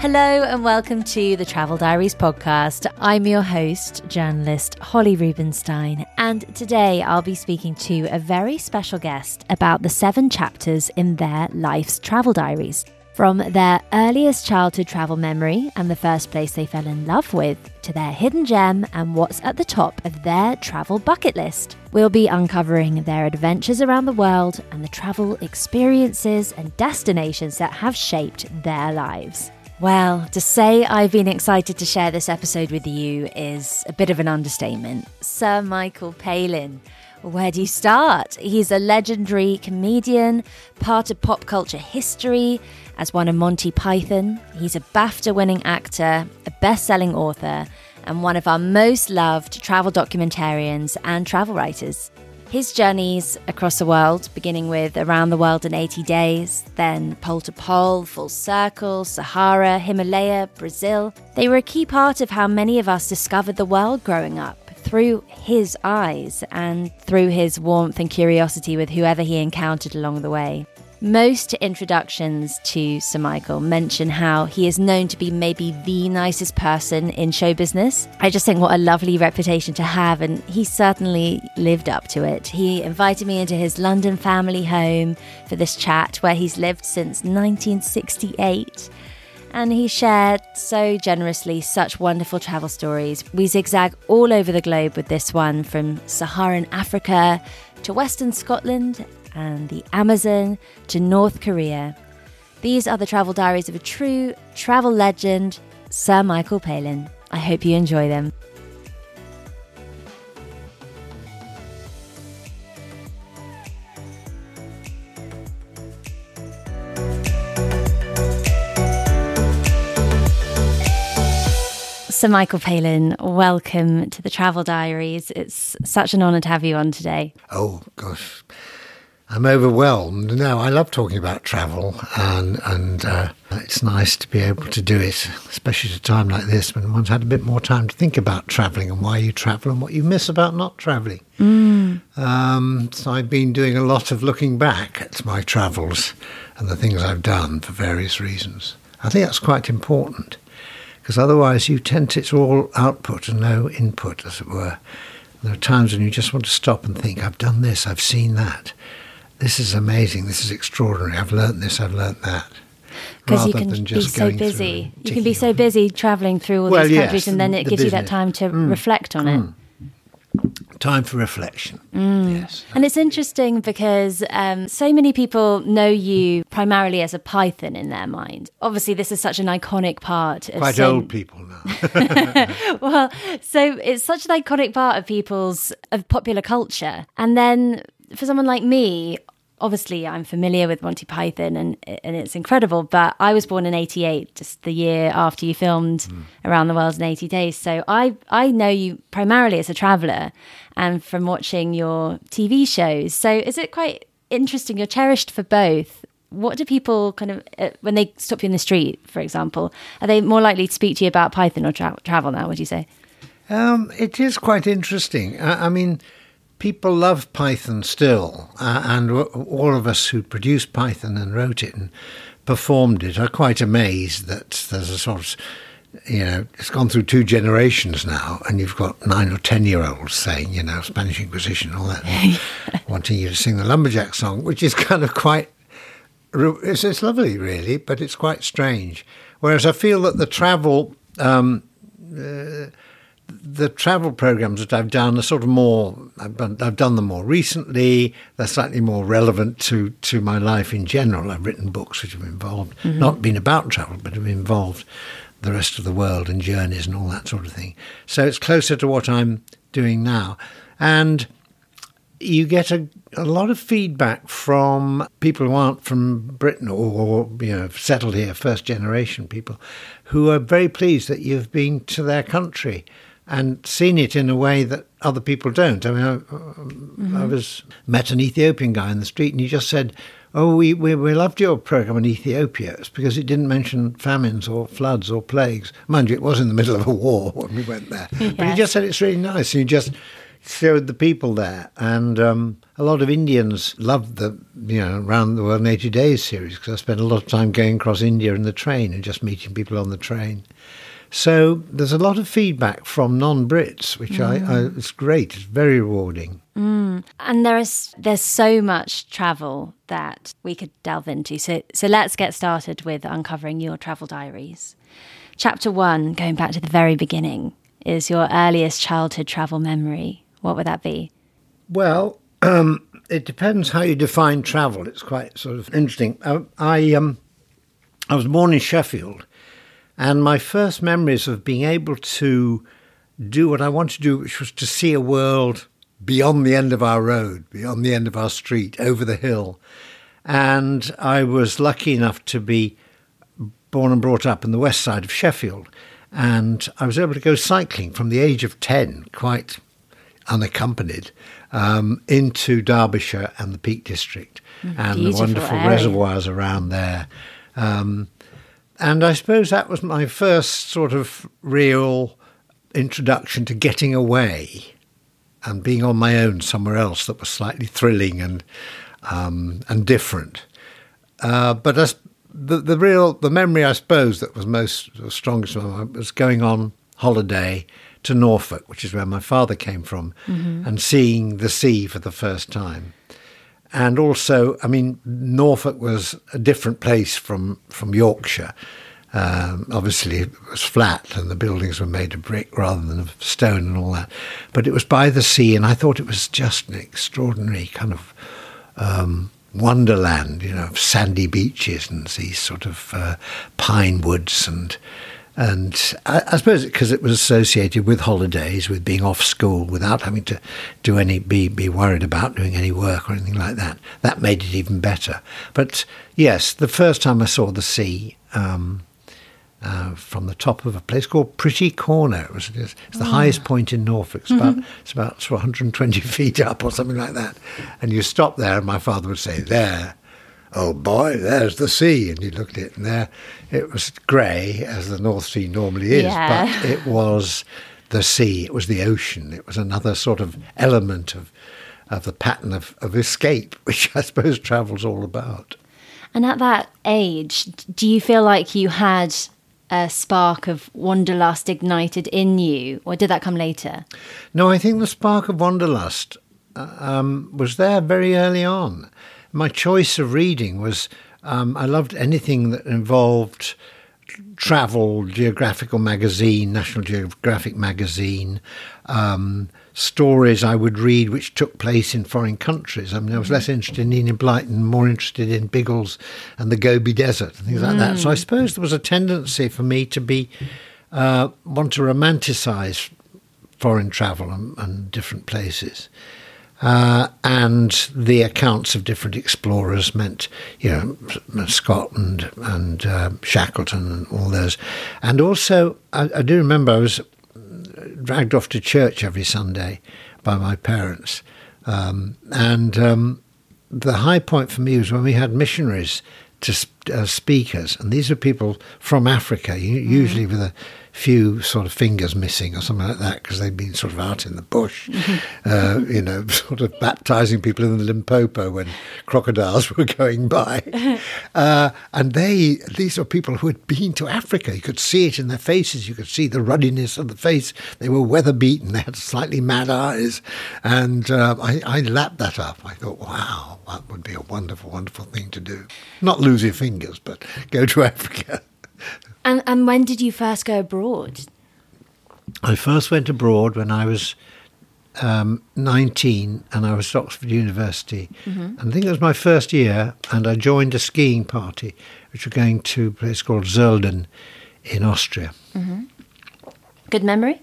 Hello and welcome to the Travel Diaries podcast. I'm your host, journalist Holly Rubenstein, and today I'll be speaking to a very special guest about the 7 chapters in their life's travel diaries. From their earliest childhood travel memory and the first place they fell in love with, to their hidden gem and what's at the top of their travel bucket list. We'll be uncovering their adventures around the world and the travel experiences and destinations that have shaped their lives. Well, to say I've been excited to share this episode with you is a bit of an understatement. Sir Michael Palin. Where do you start? He's a legendary comedian, part of pop culture history, as one of Monty Python. He's a BAFTA-winning actor, a best-selling author, and one of our most loved travel documentarians and travel writers. His journeys across the world, beginning with Around the World in 80 Days, then Pole to Pole, Full Circle, Sahara, Himalaya, Brazil, they were a key part of how many of us discovered the world growing up, through his eyes and through his warmth and curiosity with whoever he encountered along the way. Most introductions to Sir Michael mention how he is known to be maybe the nicest person in show business. I just think what a lovely reputation to have, and he certainly lived up to it. He invited me into his London family home for this chat where he's lived since 1968. And he shared so generously such wonderful travel stories. We zigzag all over the globe with this one, from Saharan Africa to Western Scotland and the Amazon to North Korea. These are the travel diaries of a true travel legend, Sir Michael Palin. I hope you enjoy them. Sir Michael Palin, welcome to the Travel Diaries. It's such an honour to have you on today. Oh, gosh. I'm overwhelmed. No, I love talking about travel, and it's nice to be able to do it, especially at a time like this when one's had a bit more time to think about travelling and why you travel and what you miss about not travelling. So I've been doing a lot of looking back at my travels and the things I've done for various reasons. I think that's quite important, because otherwise you tend to, it's all output and no input, as it were. There are times when you just want to stop and think, I've done this, I've seen that. This is amazing, this is extraordinary, I've learnt this, I've learnt that. Because you can be so busy. You can be so busy travelling through all these countries, and then it gives you that time to reflect on it. Time for reflection, yes. And it's interesting because so many people know you primarily as a Python in their mind. Obviously, this is such an iconic part of quite old people now. Well, so it's such an iconic part of popular culture. And then for someone like me, obviously I'm familiar with Monty Python and it's incredible, but I was born in 88, just the year after you filmed Around the World in 80 Days. So I know you primarily as a traveller and from watching your TV shows. So is it quite interesting? You're cherished for both. What do people kind of, when they stop you in the street, for example, are they more likely to speak to you about Python or travel now, would you say? It is quite interesting. I mean, people love Python still, and all of us who produced Python and wrote it and performed it are quite amazed that there's a sort of, it's gone through 2 generations now, and you've got 9 or 10-year-olds saying, Spanish Inquisition, all that, wanting you to sing the Lumberjack song, which is kind of quite, it's lovely really, but it's quite strange. Whereas I feel that the travel programs that I've done are sort of more, I've done them more recently. They're slightly more relevant to my life in general. I've written books which have involved, not been about travel, but have involved the rest of the world and journeys and all that sort of thing. So it's closer to what I'm doing now. And you get a lot of feedback from people who aren't from Britain or settled here, first generation people, who are very pleased that you've been to their country and seen it in a way that other people don't. I mean, I met an Ethiopian guy in the street, and he just said, "Oh, we loved your program in Ethiopia. It's because it didn't mention famines or floods or plagues." Mind you, it was in the middle of a war when we went there. Yeah. But he just said it's really nice. And showed the people there. And a lot of Indians loved the, Around the World in 80 Days series, because I spent a lot of time going across India in the train and just meeting people on the train. So there's a lot of feedback from non-Brits, which it's great. It's very rewarding. And there's so much travel that we could delve into. So let's get started with uncovering your travel diaries. Chapter 1, going back to the very beginning, is your earliest childhood travel memory. What would that be? Well, it depends how you define travel. It's quite sort of interesting. I was born in Sheffield, and my first memories of being able to do what I wanted to do, which was to see a world beyond the end of our road, beyond the end of our street, over the hill. And I was lucky enough to be born and brought up in the west side of Sheffield. And I was able to go cycling from the age of 10, quite unaccompanied, into Derbyshire and the Peak District and the wonderful reservoirs around there. And I suppose that was my first sort of real introduction to getting away and being on my own somewhere else that was slightly thrilling and different. But as the memory, I suppose, that was most strongest was going on holiday to Norfolk, which is where my father came from, and seeing the sea for the first time. And also, I mean, Norfolk was a different place from Yorkshire. Obviously, it was flat and the buildings were made of brick rather than of stone and all that. But it was by the sea, and I thought it was just an extraordinary kind of wonderland, of sandy beaches and these sort of pine woods. And I suppose because it was associated with holidays, with being off school, without having to be worried about doing any work or anything like that. That made it even better. But yes, the first time I saw the sea from the top of a place called Pretty Corner, it's the highest point in Norfolk. It's about sort of 120 feet up or something like that. And you stop there, and my father would say, "There. Oh boy, there's the sea." And you looked at it, and there it was grey, as the North Sea normally is, but it was the sea, it was the ocean, it was another sort of element of the pattern of escape, which I suppose travel's all about. And at that age, do you feel like you had a spark of wanderlust ignited in you, or did that come later? No, I think the spark of wanderlust was there very early on. My choice of reading was, I loved anything that involved travel, Geographical magazine, National Geographic magazine, stories I would read which took place in foreign countries. I mean, I was less interested in Enid Blyton, more interested in Biggles and the Gobi Desert and things like that. So I suppose there was a tendency for me to want to romanticise foreign travel and different places. And the accounts of different explorers meant, Scotland and Shackleton and all those. And also, I do remember I was dragged off to church every Sunday by my parents. The high point for me was when we had missionaries to speakers. And these are people from Africa, usually with a few sort of fingers missing or something like that, because they'd been sort of out in the bush, sort of baptizing people in the Limpopo when crocodiles were going by. And these are people who had been to Africa. You could see it in their faces. You could see the ruddiness of the face. They were weather-beaten. They had slightly mad eyes. And I lapped that up. I thought, wow, that would be a wonderful, wonderful thing to do. Not lose your fingers, but go to Africa. And when did you first go abroad? I first went abroad when I was 19, and I was at Oxford University. And I think it was my first year, and I joined a skiing party, which were going to a place called Zölden in Austria. Good memory?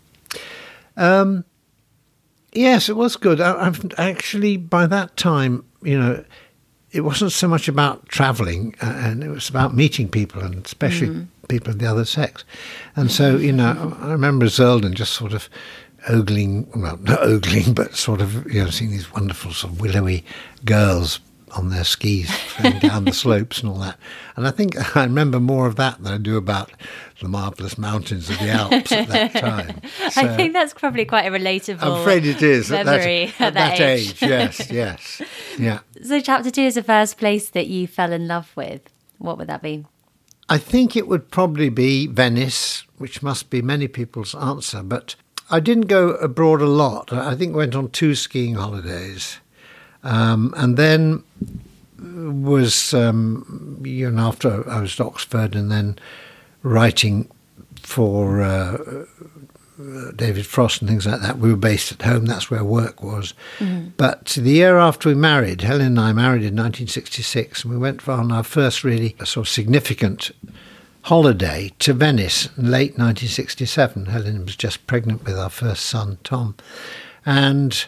Yes, it was good. I've actually, by that time, it wasn't so much about travelling, and it was about meeting people, and especially people of the other sex. And so, I remember Zölden just sort of not ogling, but sort of, seeing these wonderful sort of willowy girls on their skis going down the slopes and all that. And I think I remember more of that than I do about the marvellous mountains of the Alps at that time. So, I think that's probably quite a relatable I'm afraid it is. memory At that age. Yes. Yeah. So chapter 2 is the first place that you fell in love with. What would that be? I think it would probably be Venice, which must be many people's answer. But I didn't go abroad a lot. I think I went on 2 skiing holidays. And then was, after I was at Oxford and then writing for David Frost and things like that, we were based at home. That's where work was. Mm-hmm. But the year after we married, Helen and I married in 1966, and we went on our first really sort of significant holiday to Venice in late 1967. Helen was just pregnant with our first son, Tom. And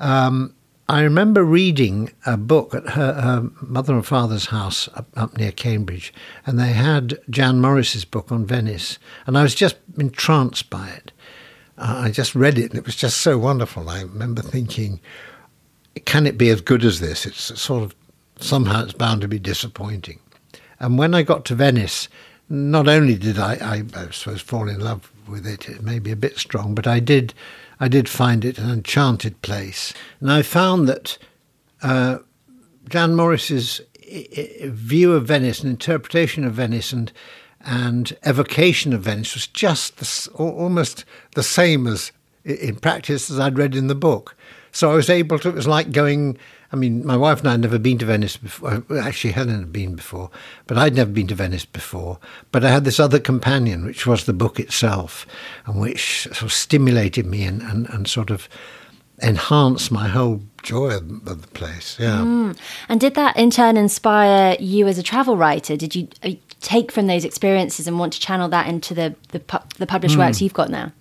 I remember reading a book at her mother and father's house up near Cambridge, and they had Jan Morris's book on Venice, and I was just entranced by it. I just read it, and it was just so wonderful. I remember thinking, can it be as good as this? It's sort of, somehow it's bound to be disappointing. And when I got to Venice, not only did I suppose, fall in love with it, it may be a bit strong, but I did find it an enchanted place. And I found that Jan Morris's view of Venice and interpretation of Venice and evocation of Venice was just almost the same as in practice as I'd read in the book. So I was able to, it was like going, I mean, my wife and I had never been to Venice before. Actually, Helen had been before, but I'd never been to Venice before. But I had this other companion, which was the book itself, and which sort of stimulated me and sort of enhanced my whole joy of the place. Yeah. And did that in turn inspire you as a travel writer? Did you take from those experiences and want to channel that into the published works you've got now?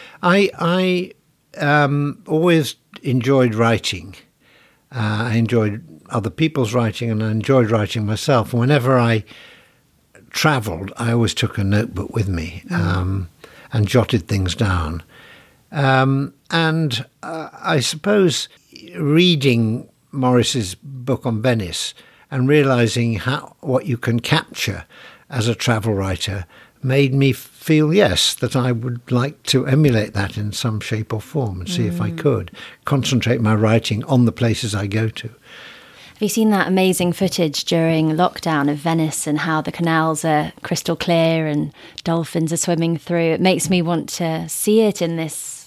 I always enjoyed writing. I enjoyed other people's writing, and I enjoyed writing myself. And whenever I travelled, I always took a notebook with me and jotted things down. And I suppose reading Morris's book on Venice and realising what you can capture as a travel writer made me feel, yes, that I would like to emulate that in some shape or form and see if I could concentrate my writing on the places I go to. Have you seen that amazing footage during lockdown of Venice and how the canals are crystal clear and dolphins are swimming through? It makes me want to see it in this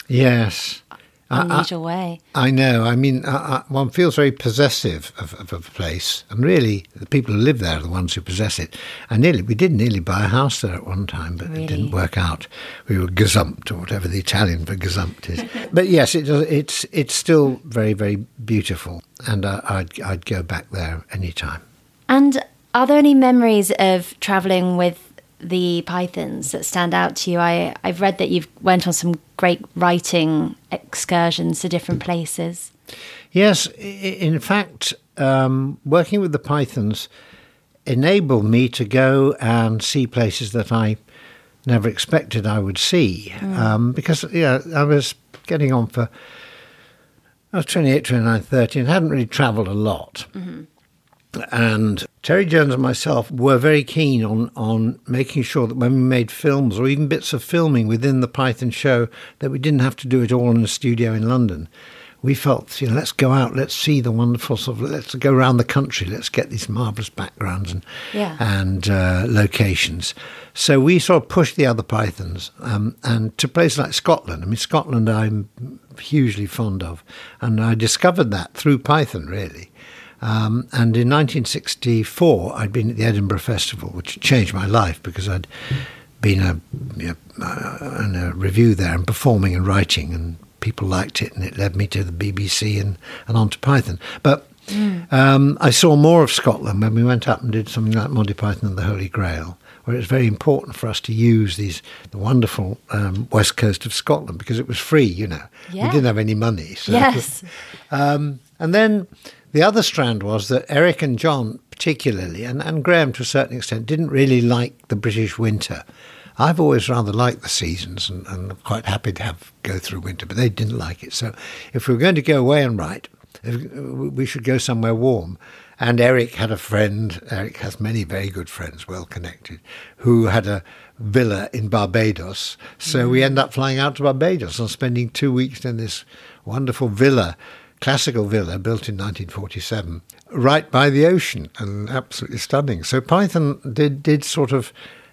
unusual way. I know. I mean, one feels very possessive of a place, and really the people who live there are the ones who possess it. And we did nearly buy a house there at one time, but It didn't work out. We were gazumped, or whatever the Italian for gazumped is. But yes, it's still very, very beautiful, and I'd go back there anytime. And are there any memories of travelling with the pythons that stand out to you? I've read that you've went on some great writing excursions to different places. Yes, in fact, working with the pythons enabled me to go and see places that I never expected I would see. Because I was getting on for, I was 28, 29, 30 and hadn't really travelled a lot. Mm-hmm. And Terry Jones and myself were very keen on making sure that when we made films or even bits of filming within the Python show, that we didn't have to do it all in a studio in London. We felt, let's go out, let's see the wonderful let's go around the country, let's get these marvellous backgrounds and locations. So we sort of pushed the other Pythons and to places like Scotland. I mean, Scotland I'm hugely fond of, and I discovered that through Python, really. And in 1964, I'd been at the Edinburgh Festival, which changed my life because I'd been in a review there and performing and writing, and people liked it, and it led me to the BBC and on to Python. But I saw more of Scotland when we went up and did something like Monty Python and the Holy Grail, where it was very important for us to use the wonderful west coast of Scotland because it was free, Yeah. We didn't have any money. So. Yes. And then the other strand was that Eric and John particularly, and Graham to a certain extent, didn't really like the British winter. I've always rather liked the seasons and I'm quite happy to go through winter, but they didn't like it. So if we were going to go away and write, we should go somewhere warm. And Eric had a friend, Eric has many very good friends, well connected, who had a villa in Barbados. So we end up flying out to Barbados and spending 2 weeks in this wonderful villa, classical villa built in 1947, right by the ocean, and absolutely stunning. So Python did sort of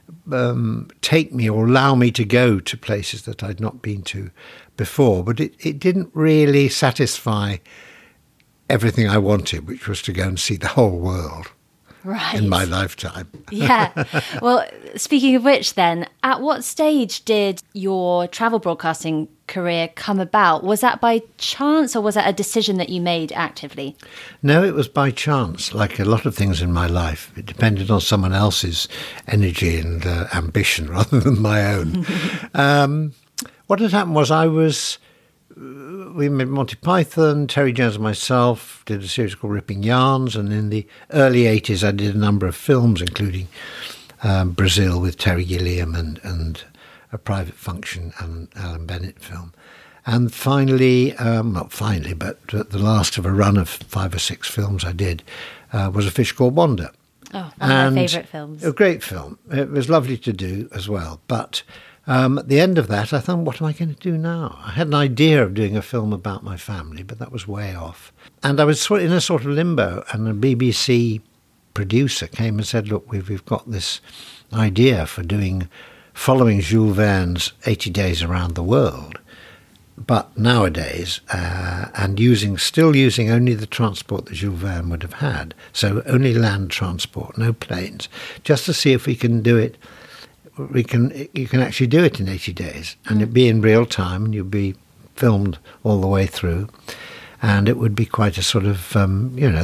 take me or allow me to go to places that I'd not been to before, but it didn't really satisfy everything I wanted, which was to go and see the whole world. Right. In my lifetime. Yeah. Well, speaking of which then, at what stage did your travel broadcasting career come about? Was that by chance or was that a decision that you made actively? No, it was by chance, like a lot of things in my life. It depended on someone else's energy and ambition rather than my own. What had happened was we made Monty Python, Terry Jones and myself did a series called Ripping Yarns, and in the early 80s I did a number of films, including Brazil with Terry Gilliam and A Private Function, and Alan Bennett film. And finally, not finally, but the last of a run of 5 or 6 films I did was A Fish Called Wanda. Oh, one of my favourite films. A great film. It was lovely to do as well, but at the end of that, I thought, what am I going to do now? I had an idea of doing a film about my family, but that was way off. And I was in a sort of limbo, and a BBC producer came and said, look, we've got this idea for following Jules Verne's 80 Days Around the World, but nowadays, and still using only the transport that Jules Verne would have had, so only land transport, no planes, just to see if we can do it. You can actually do it in 80 days, and it'd be in real time, and you'd be filmed all the way through, and it would be quite a sort of, a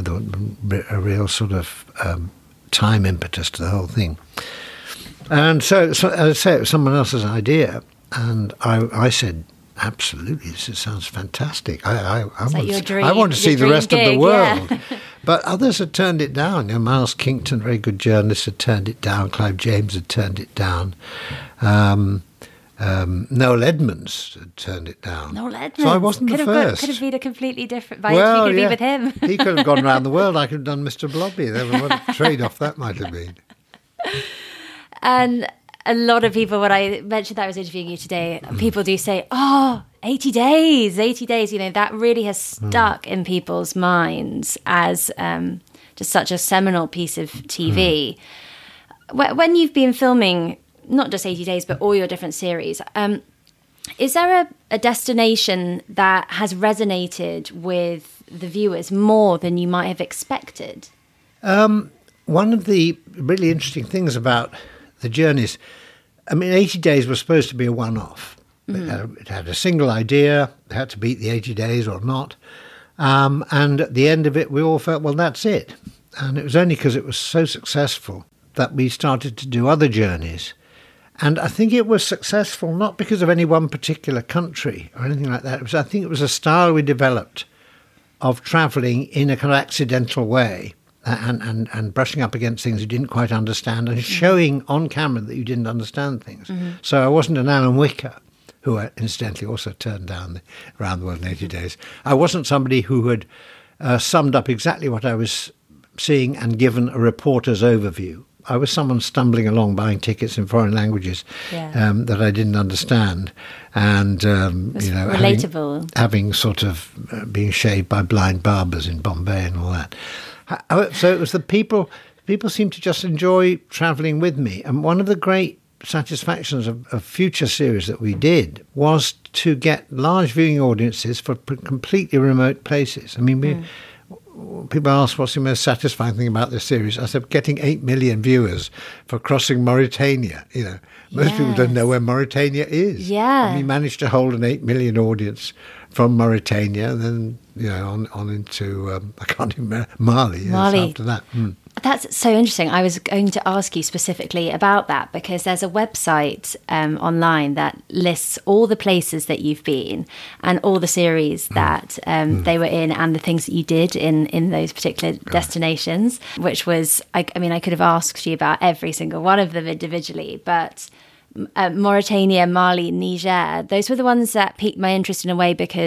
real sort of time impetus to the whole thing. And so as I say, it was someone else's idea, and I said, absolutely, this sounds fantastic. I want to see the rest of the world. Yeah. But others had turned it down. Miles Kington, very good journalist, had turned it down. Clive James had turned it down. Noel Edmonds had turned it down. Noel Edmonds. So I wasn't the first. Could have been a completely different biography with him. He could have gone around the world. I could have done Mr. Blobby. What a trade-off that might have been. And a lot of people, when I mentioned that I was interviewing you today, people do say, 80 days, that really has stuck in people's minds as just such a seminal piece of TV. When you've been filming, not just 80 days, but all your different series, is there a destination that has resonated with the viewers more than you might have expected? One of the really interesting things about the journeys, 80 days was supposed to be a one-off. It had a single idea. It had to beat the 80 days or not. And at the end of it, we all felt, well, that's it. And it was only because it was so successful that we started to do other journeys. And I think it was successful not because of any one particular country or anything like that. I think it was a style we developed of travelling in a kind of accidental way and brushing up against things you didn't quite understand and showing on camera that you didn't understand things. So I wasn't an Alan Wicker, who I incidentally also turned down Around the World in 80 Days. I wasn't somebody who had summed up exactly what I was seeing and given a reporter's overview. I was someone stumbling along buying tickets in foreign languages that I didn't understand, and relatable. Having sort of being shaved by blind barbers in Bombay and all that. So it was the people seemed to just enjoy travelling with me, and one of the great satisfactions of future series that we did was to get large viewing audiences for completely remote places. People ask what's the most satisfying thing about this series. I said getting 8 million viewers for crossing Mauritania. Most people don't know where Mauritania is. Yeah, and we managed to hold an 8 million audience from Mauritania, and then on into I can't even remember Mali. After that. That's so interesting. I was going to ask you specifically about that because there's a website online that lists all the places that you've been and all the series that they were in and the things that you did in those particular destinations, which was, I could have asked you about every single one of them individually, but Mauritania, Mali, Niger, those were the ones that piqued my interest in a way because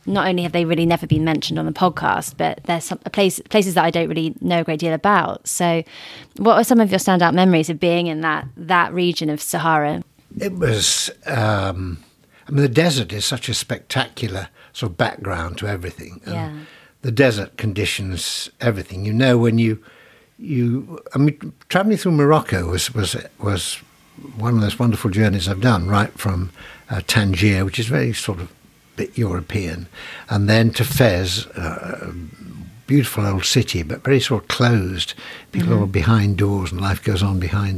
not only have they really never been mentioned on the podcast, but there's some places that I don't really know a great deal about. So what are some of your standout memories of being in that region of Sahara? It was, the desert is such a spectacular sort of background to everything. Yeah. The desert conditions everything. When traveling through Morocco was one of those wonderful journeys I've done, right from Tangier, which is very sort of bit European, and then to Fez, a beautiful old city, but very sort of closed. People are behind doors, and life goes on behind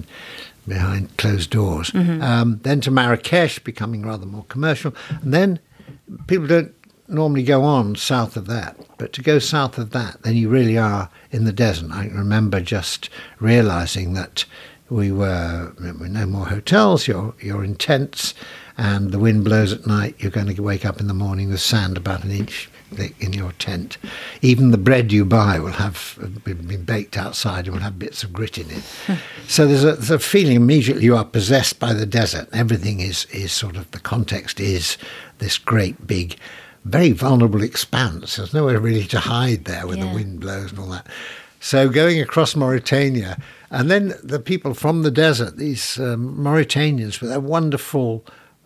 closed doors. Then to Marrakesh, becoming rather more commercial, and then people don't normally go on south of that, but to go south of that, then you really are in the desert. I remember just realising that we were no more hotels. You're in tents, and the wind blows at night. You're going to wake up in the morning with sand about an inch thick in your tent. Even the bread you buy will have been baked outside and will have bits of grit in it. So there's a feeling immediately you are possessed by the desert. Everything is sort of, the context is this great big, very vulnerable expanse. There's nowhere really to hide there when the wind blows and all that. So going across Mauritania, and then the people from the desert, these Mauritanians with their wonderful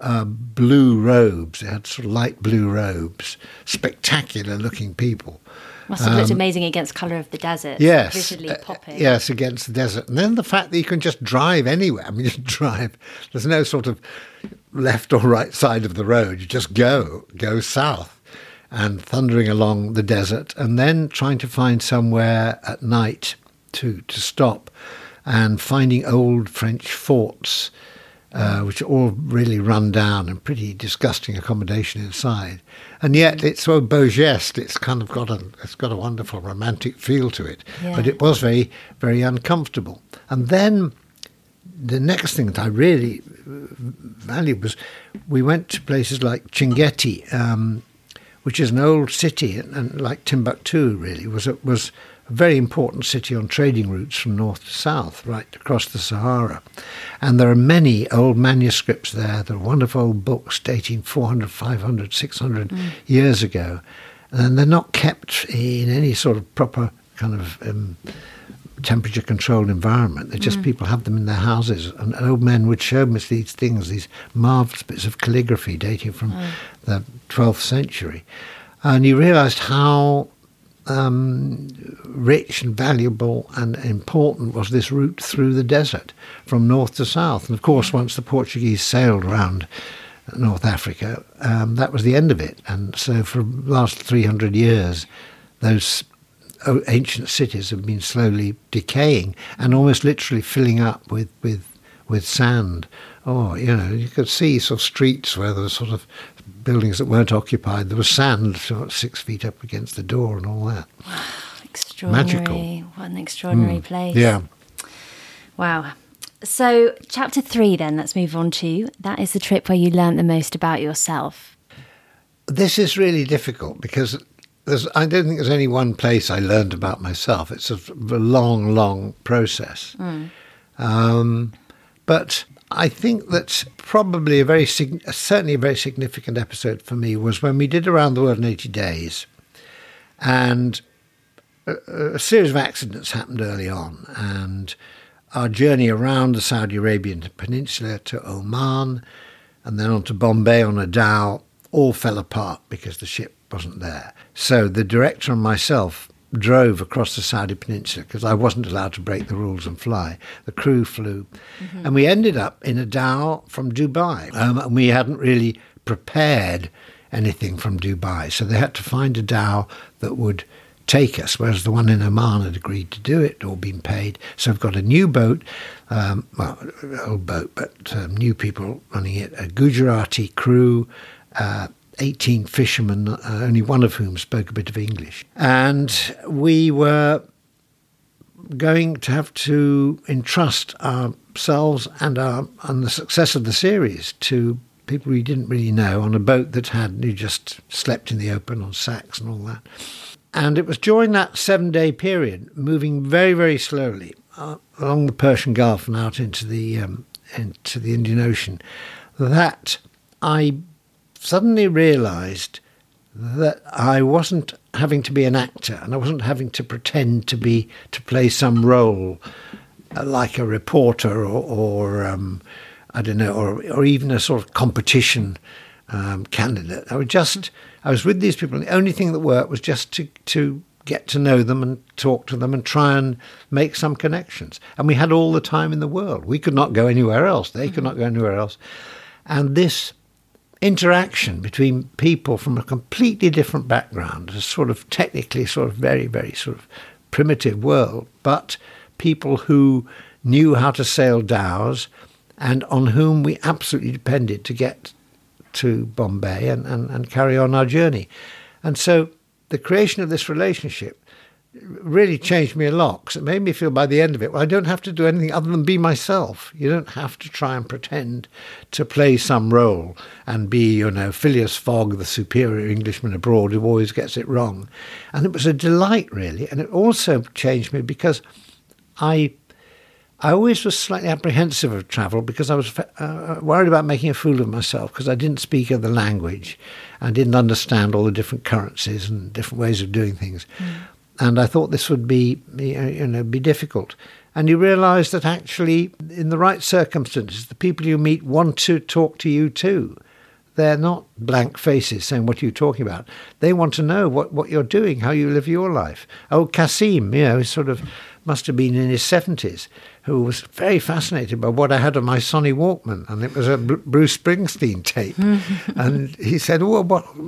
blue robes. They had sort of light blue robes, spectacular looking people. Must have looked amazing against colour of the desert. Yes. Visually popping. Yes, against the desert. And then the fact that you can just drive anywhere. I mean, you drive. There's no sort of left or right side of the road. You just go south and thundering along the desert, and then trying to find somewhere at night to stop, and finding old French forts, which are all really run down and pretty disgusting accommodation inside. And yet it's so beau geste. It's kind of got a wonderful romantic feel to it. Yeah. But it was very, very uncomfortable. And then the next thing that I really valued was we went to places like Chinguetti, which is an old city, and like Timbuktu really was a very important city on trading routes from north to south, right across the Sahara. And there are many old manuscripts there. There are wonderful old books dating 400, 500, 600 years ago. And they're not kept in any sort of proper kind of temperature-controlled environment. They're just people have them in their houses. And old men would show us these things, these marvellous bits of calligraphy dating from the 12th century. And you realised how rich and valuable and important was this route through the desert from north to south. And of course, once the Portuguese sailed around North Africa, that was the end of it. And so for the last 300 years, those ancient cities have been slowly decaying and almost literally filling up with sand. Oh, you could see sort of streets where there were sort of buildings that weren't occupied. There was sand sort of 6 feet up against the door and all that. Wow, extraordinary. Magical. What an extraordinary place. Yeah. Wow. So chapter 3 then, let's move on to. That is the trip where you learnt the most about yourself. This is really difficult because I don't think there's any one place I learned about myself. It's a long, long process. But I think that probably certainly a very significant episode for me was when we did Around the World in 80 Days, and a series of accidents happened early on, and our journey around the Saudi Arabian Peninsula to Oman and then on to Bombay on a dhow all fell apart because the ship wasn't there. So the director and myself drove across the Saudi Peninsula because I wasn't allowed to break the rules and fly. The crew flew. And we ended up in a dhow from Dubai. And we hadn't really prepared anything from Dubai. So they had to find a dhow that would take us, whereas the one in Oman had agreed to do it or been paid. So we've got a new boat, old boat, but new people running it, a Gujarati crew, 18 fishermen, only one of whom spoke a bit of English. And we were going to have to entrust ourselves and the success of the series to people we didn't really know on a boat that who just slept in the open on sacks and all that. And it was during that 7-day period, moving very, very slowly along the Persian Gulf and out into the Indian Ocean, that I suddenly realised that I wasn't having to be an actor, and I wasn't having to pretend to play some role like a reporter or I don't know, or even a sort of competition candidate. I was with these people, and the only thing that worked was just to get to know them and talk to them and try and make some connections. And we had all the time in the world. We could not go anywhere else. They could not go anywhere else. And this interaction between people from a completely different background, a sort of technically sort of very, very sort of primitive world, but people who knew how to sail dhows and on whom we absolutely depended to get to Bombay and carry on our journey. And so the creation of this relationship really changed me a lot, because it made me feel by the end of it, well, I don't have to do anything other than be myself. You don't have to try and pretend to play some role and be, Phileas Fogg, the superior Englishman abroad who always gets it wrong. And it was a delight, really. And it also changed me because I always was slightly apprehensive of travel, because I was worried about making a fool of myself, because I didn't speak the language and didn't understand all the different currencies and different ways of doing things. And I thought this would be difficult. And you realise that actually, in the right circumstances, the people you meet want to talk to you too. They're not blank faces saying, what are you talking about? They want to know what you're doing, how you live your life. Oh, Kasim, sort of must have been in his 70s, who was very fascinated by what I had on my Sony Walkman, and it was a Bruce Springsteen tape. And he said, "Oh,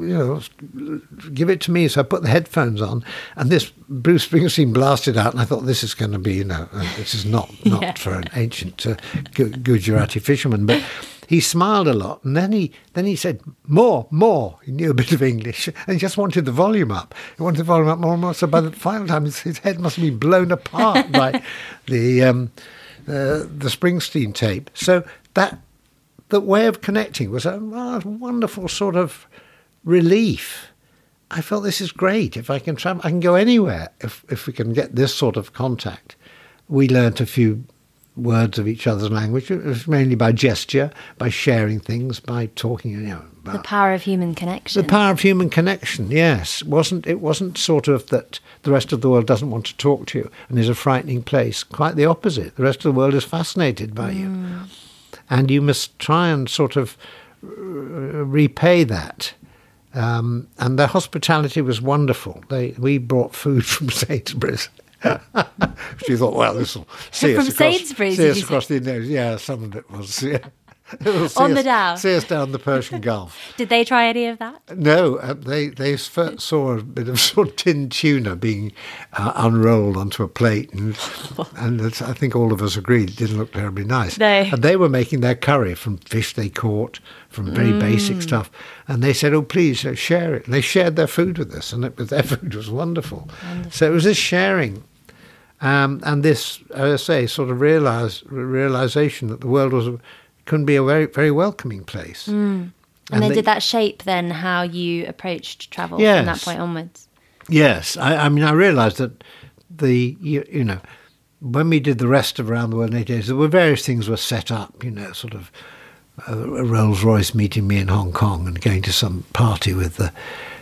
give it to me." So I put the headphones on, and this Bruce Springsteen blasted out, and I thought, this is going to be, this is not for an ancient Gujarati fisherman, but. He smiled a lot, and then he said, more. He knew a bit of English, and he just wanted the volume up. He wanted the volume up more and more, so by the final time, his head must have been blown apart by the Springsteen tape. So that way of connecting was a wonderful sort of relief. I felt, this is great. If I can travel, I can go anywhere if we can get this sort of contact. We learnt a few words of each other's language. It was mainly by gesture, by sharing things, by talking. The power of human connection. The power of human connection. Yes, it wasn't sort of that the rest of the world doesn't want to talk to you and is a frightening place. Quite the opposite. The rest of the world is fascinated by you, and you must try and sort of repay that. And their hospitality was wonderful. We brought food from Sainsbury's. She thought, well, this will see us across the nose. Yeah, some of it was. Yeah. On the Dow. See us down the Persian Gulf. Did they try any of that? No, they first saw a bit of sort of tinned tuna being unrolled onto a plate, and I think all of us agreed it didn't look terribly nice. No. And they were making their curry from fish they caught, from very basic stuff, and they said, "Oh, please share it." And they shared their food with us, and their food was wonderful. So it was this sharing. And this, as I say, sort of realization that the world couldn't be a very, very welcoming place. And then did that shape then how you approached travel from that point onwards? Yes. I mean, I realised that when we did the rest of Around the World in 8 days, there were various things were set up, sort of a Rolls Royce meeting me in Hong Kong and going to some party with the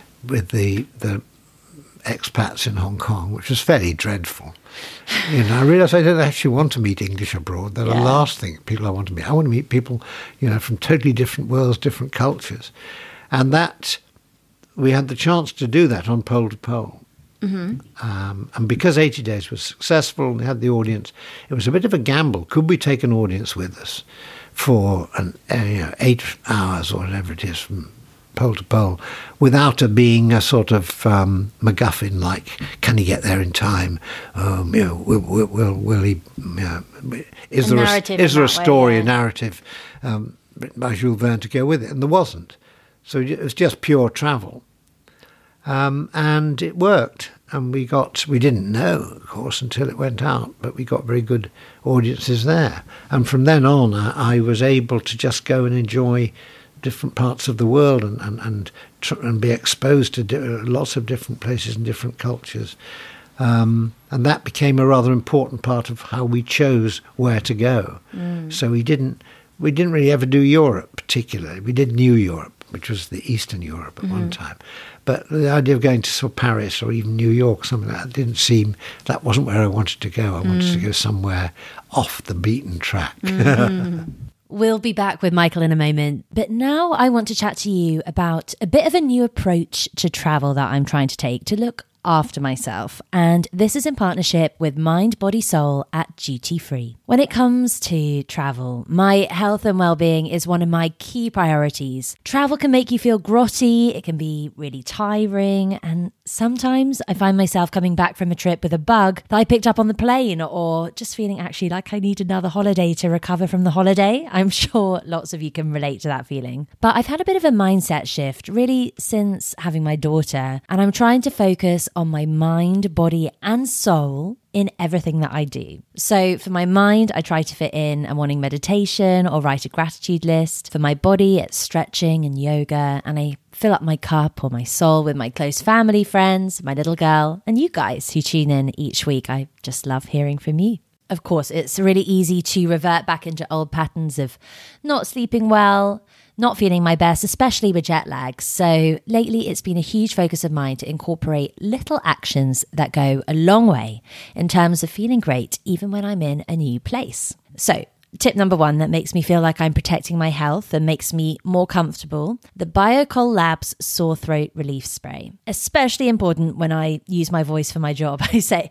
expats in Hong Kong, which was fairly dreadful. I realised I don't actually want to meet English abroad. They're the last thing people I want to meet. I want to meet people, from totally different worlds, different cultures. And that, we had the chance to do that on Pole to Pole. And because 80 Days was successful and we had the audience, it was a bit of a gamble. Could we take an audience with us for 8 hours or whatever it is from Pole to Pole, without it being a sort of MacGuffin, like, can he get there in time? Will he? Is there a story, a narrative written by Jules Verne to go with it? And there wasn't. So it was just pure travel, and it worked. And we didn't know, of course, until it went out, but we got very good audiences there. And from then on, I was able to just go and enjoy different parts of the world and be exposed to lots of different places and different cultures. And that became a rather important part of how we chose where to go. So we didn't really ever do Europe particularly. We did New Europe, which was the Eastern Europe at one time. But the idea of going to sort of Paris or even New York, something like that wasn't where I wanted to go. I wanted to go somewhere off the beaten track. We'll be back with Michael in a moment, but now I want to chat to you about a bit of a new approach to travel that I'm trying to take to look after myself. And this is in partnership with Mind, Body, Soul at Duty Free. When it comes to travel, my health and well-being is one of my key priorities. Travel can make you feel grotty, it can be really tiring, and sometimes I find myself coming back from a trip with a bug that I picked up on the plane, or just feeling actually like I need another holiday to recover from the holiday. I'm sure lots of you can relate to that feeling. But I've had a bit of a mindset shift really since having my daughter, and I'm trying to focus on my mind, body, and soul in everything that I do. So for my mind, I try to fit in a morning meditation or write a gratitude list. For my body, it's stretching and yoga, and I fill up my cup or my soul with my close family, friends, my little girl, and you guys who tune in each week. I just love hearing from you. Of course, it's really easy to revert back into old patterns of not sleeping well, not feeling my best, especially with jet lag. So lately it's been a huge focus of mine to incorporate little actions that go a long way in terms of feeling great, even when I'm in a new place. So tip number 1 that makes me feel like I'm protecting my health and makes me more comfortable, the Biocol Labs Sore Throat Relief Spray. Especially important when I use my voice for my job. I say,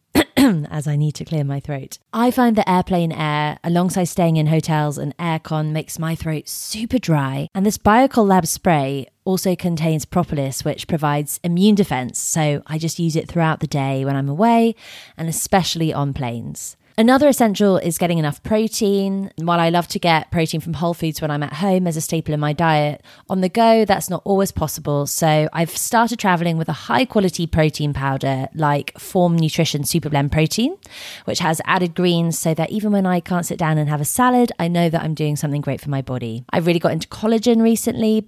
as I need to clear my throat. I find that airplane air, alongside staying in hotels and aircon, makes my throat super dry. And this Biocol Lab spray also contains propolis, which provides immune defense. So I just use it throughout the day when I'm away, and especially on planes. Another essential is getting enough protein. While I love to get protein from Whole Foods when I'm at home as a staple in my diet, on the go, that's not always possible. So I've started traveling with a high quality protein powder like Form Nutrition Super Blend Protein, which has added greens so that even when I can't sit down and have a salad, I know that I'm doing something great for my body. I've really got into collagen recently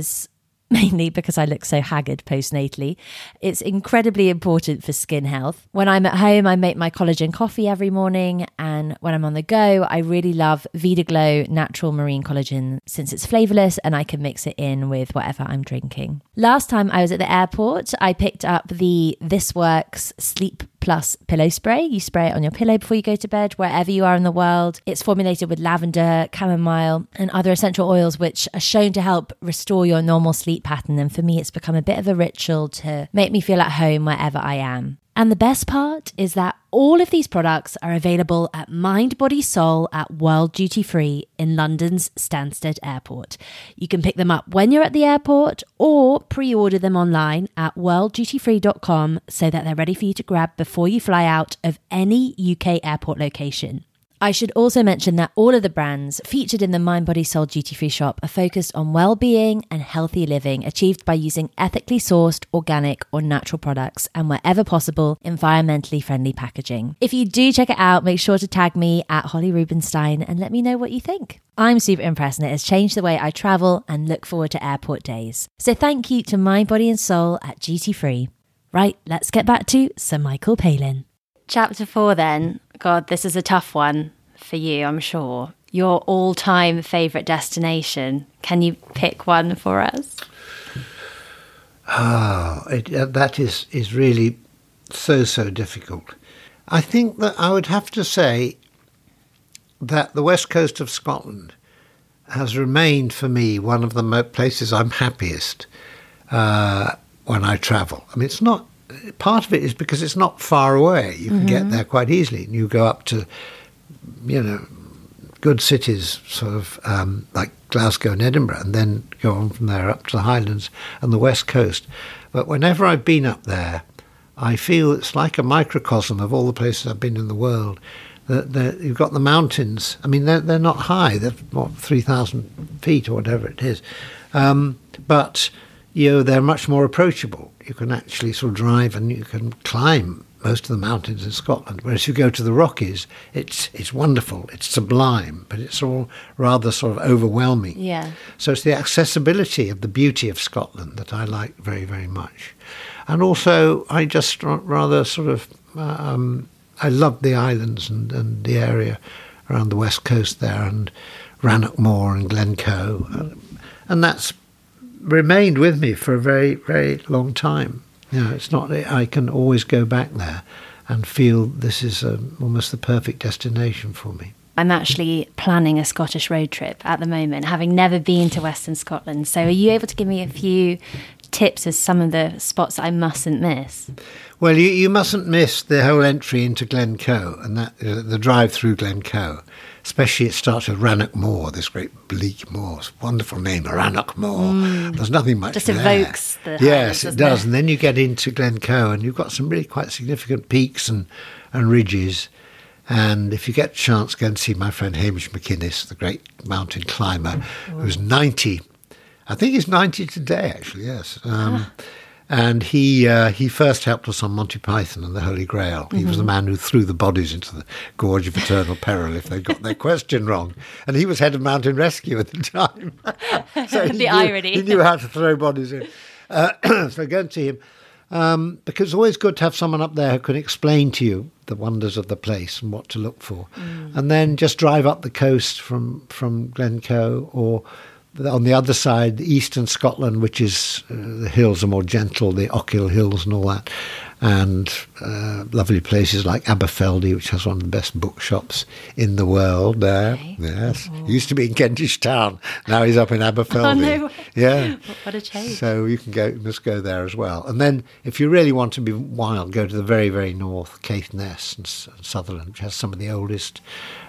mainly because I look so haggard postnatally. It's incredibly important for skin health. When I'm at home, I make my collagen coffee every morning, and when I'm on the go, I really love VitaGlow Natural Marine Collagen since it's flavorless and I can mix it in with whatever I'm drinking. Last time I was at the airport, I picked up the This Works Sleep Plus pillow spray. You spray it on your pillow before you go to bed, wherever you are in the world. It's formulated with lavender, chamomile, and other essential oils, which are shown to help restore your normal sleep pattern. And for me, it's become a bit of a ritual to make me feel at home wherever I am. And the best part is that all of these products are available at Mind, Body, Soul at World Duty Free in London's Stansted Airport. You can pick them up when you're at the airport or pre-order them online at worlddutyfree.com so that they're ready for you to grab before you fly out of any UK airport location. I should also mention that all of the brands featured in the Mind, Body, Soul Duty Free shop are focused on well-being and healthy living, achieved by using ethically sourced, organic or natural products, and wherever possible, environmentally friendly packaging. If you do check it out, make sure to tag me at Holly Rubenstein and let me know what you think. I'm super impressed and it has changed the way I travel and look forward to airport days. So thank you to Mind, Body and Soul at Duty Free. Right, let's get back to Sir Michael Palin. Chapter 4 then. God, this is a tough one for you, I'm sure. Your all-time favourite destination. Can you pick one for us? That is really so difficult. I think that I would have to say that the west coast of Scotland has remained for me one of the places I'm happiest when I travel. I mean, it's not. Part of it is because it's not far away. You can get there quite easily. And you go up to, good cities, sort of like Glasgow and Edinburgh, and then go on from there up to the Highlands and the West Coast. But whenever I've been up there, I feel it's like a microcosm of all the places I've been in the world. You've got the mountains. I mean, they're not high. They're, 3,000 feet or whatever it is. But they're much more approachable. You can actually sort of drive and you can climb most of the mountains in Scotland. Whereas if you go to the Rockies, it's wonderful, it's sublime, but it's all rather sort of overwhelming. Yeah. So it's the accessibility of the beauty of Scotland that I like very, very much. And also, I just rather sort of, I love the islands and the area around the west coast there, and Rannoch Moor and Glencoe. And that's remained with me for a very, very long time. It's not that I can always go back there and feel this is almost the perfect destination for me. I'm actually planning a Scottish road trip at the moment, having never been to Western Scotland. So are you able to give me a few tips as some of the spots I mustn't miss? Well, you mustn't miss the whole entry into Glencoe and that the drive through Glencoe. Especially it starts with Rannoch Moor, this great bleak moor. It's a wonderful name, Rannoch Moor. There's nothing much just there. Evokes the Yes, house, it does. It? And then you get into Glencoe and you've got some really quite significant peaks and ridges. And if you get a chance, go and see my friend Hamish McInnes, the great mountain climber, who's 90. I think he's 90 today, actually, yes. And he first helped us on Monty Python and the Holy Grail. He was the man who threw the bodies into the Gorge of Eternal Peril if they got their question wrong. And he was head of mountain rescue at the time. So irony. He knew how to throw bodies in. So go and see him. Because it's always good to have someone up there who can explain to you the wonders of the place and what to look for. And then just drive up the coast from Glencoe, or on the other side, eastern Scotland, which is the hills are more gentle, the Ochil Hills and all that, and lovely places like Aberfeldy, which has one of the best bookshops in the world there. Okay. Yes. He used to be in Kentish Town. Now he's up in Aberfeldy. Oh, no way. Yeah. What a change. So you must go there as well. And then if you really want to be wild, go to the very, very north, Caithness and Sutherland, which has some of the oldest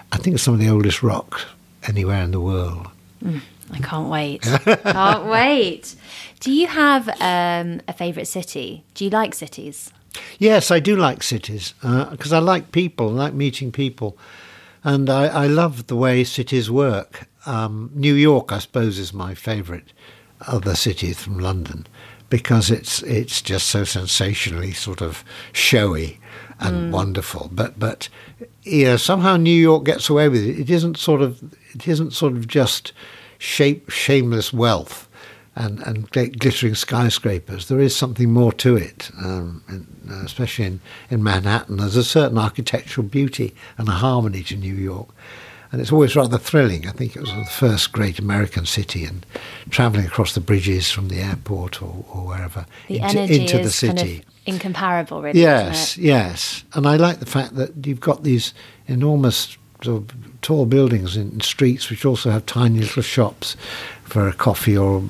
rocks anywhere in the world. I can't wait. Can't wait. Do you have a favourite city? Do you like cities? Yes, I do like cities because I like people, I like meeting people. And I love the way cities work. New York, I suppose, is my favourite other city from London because it's just so sensationally sort of showy and wonderful. But somehow New York gets away with it. It isn't sort of just shameless wealth and glittering skyscrapers. There is something more to it, especially in Manhattan. There's a certain architectural beauty and a harmony to New York, and it's always rather thrilling. I think it was the first great American city, and travelling across the bridges from the airport or wherever into the city. Kind of incomparable, really. Yes, yes, and I like the fact that you've got these enormous sort of tall buildings in streets which also have tiny little shops for a coffee or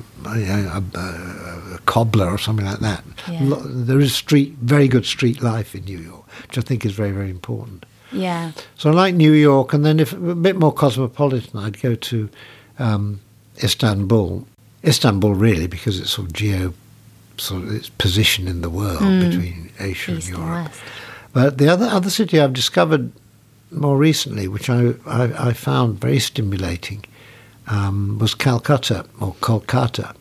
a cobbler or something like that. Yeah. There is very good street life in New York, which I think is very, very important. Yeah. So I like New York, and then if a bit more cosmopolitan, I'd go to Istanbul. Istanbul, really, because it's its position in the world between Asia East and Europe. And West. But the other city I've discovered more recently, which I found very stimulating, was Calcutta or Kolkata.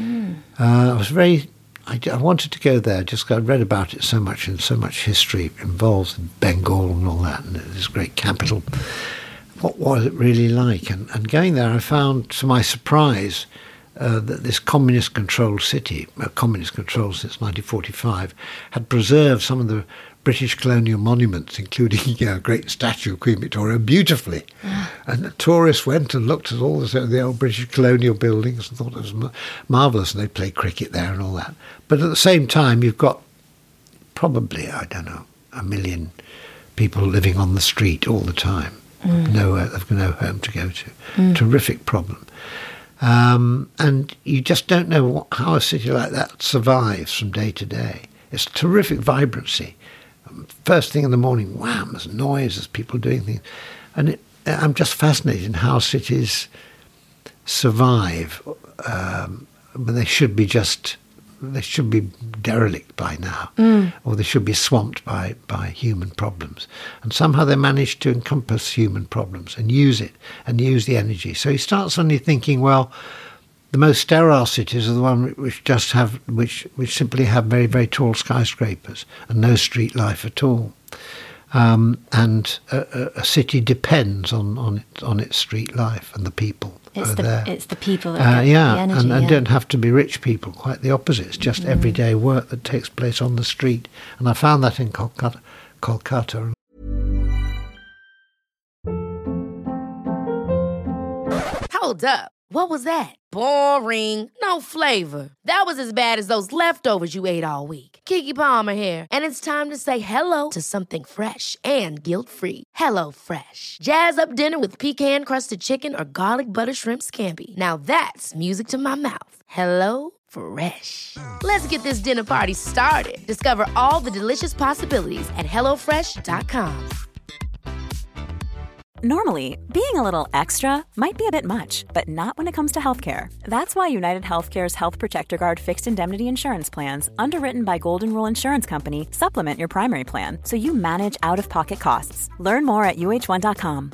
I wanted to go there just because I'd read about it so much and so much history involved in Bengal and all that, and this great capital. What was it really like? And going there, I found, to my surprise, that this communist-controlled city, communist-controlled since 1945, had preserved some of the British colonial monuments, including a great statue of Queen Victoria, beautifully. And the tourists went and looked at all the old British colonial buildings and thought it was marvellous, and they played cricket there and all that. But at the same time, you've got probably, 1 million people living on the street all the time. They've no home to go to. Terrific problem. And you just don't know how a city like that survives from day to day. It's terrific vibrancy. First thing in the morning, wham, there's noise, there's people doing things. And I'm just fascinated in how cities survive when they should be derelict by now, or they should be swamped by human problems. And somehow they manage to encompass human problems and use it and use the energy. So you start suddenly thinking, well, the most sterile cities are the ones which simply have very, very tall skyscrapers and no street life at all. And a city depends on its street life and the people. It's the people that get the energy. And don't have to be rich people, quite the opposite. It's just everyday work that takes place on the street. And I found that in Kolkata. Hold up. What was that? Boring. No flavor. That was as bad as those leftovers you ate all week. Keke Palmer here, and it's time to say hello to something fresh and guilt-free. Hello Fresh. Jazz up dinner with pecan-crusted chicken or garlic butter shrimp scampi. Now that's music to my mouth. Hello Fresh. Let's get this dinner party started. Discover all the delicious possibilities at hellofresh.com. Normally, being a little extra might be a bit much, but not when it comes to healthcare. That's why United Healthcare's Health Protector Guard fixed indemnity insurance plans, underwritten by Golden Rule Insurance Company, supplement your primary plan so you manage out-of-pocket costs. Learn more at uh1.com.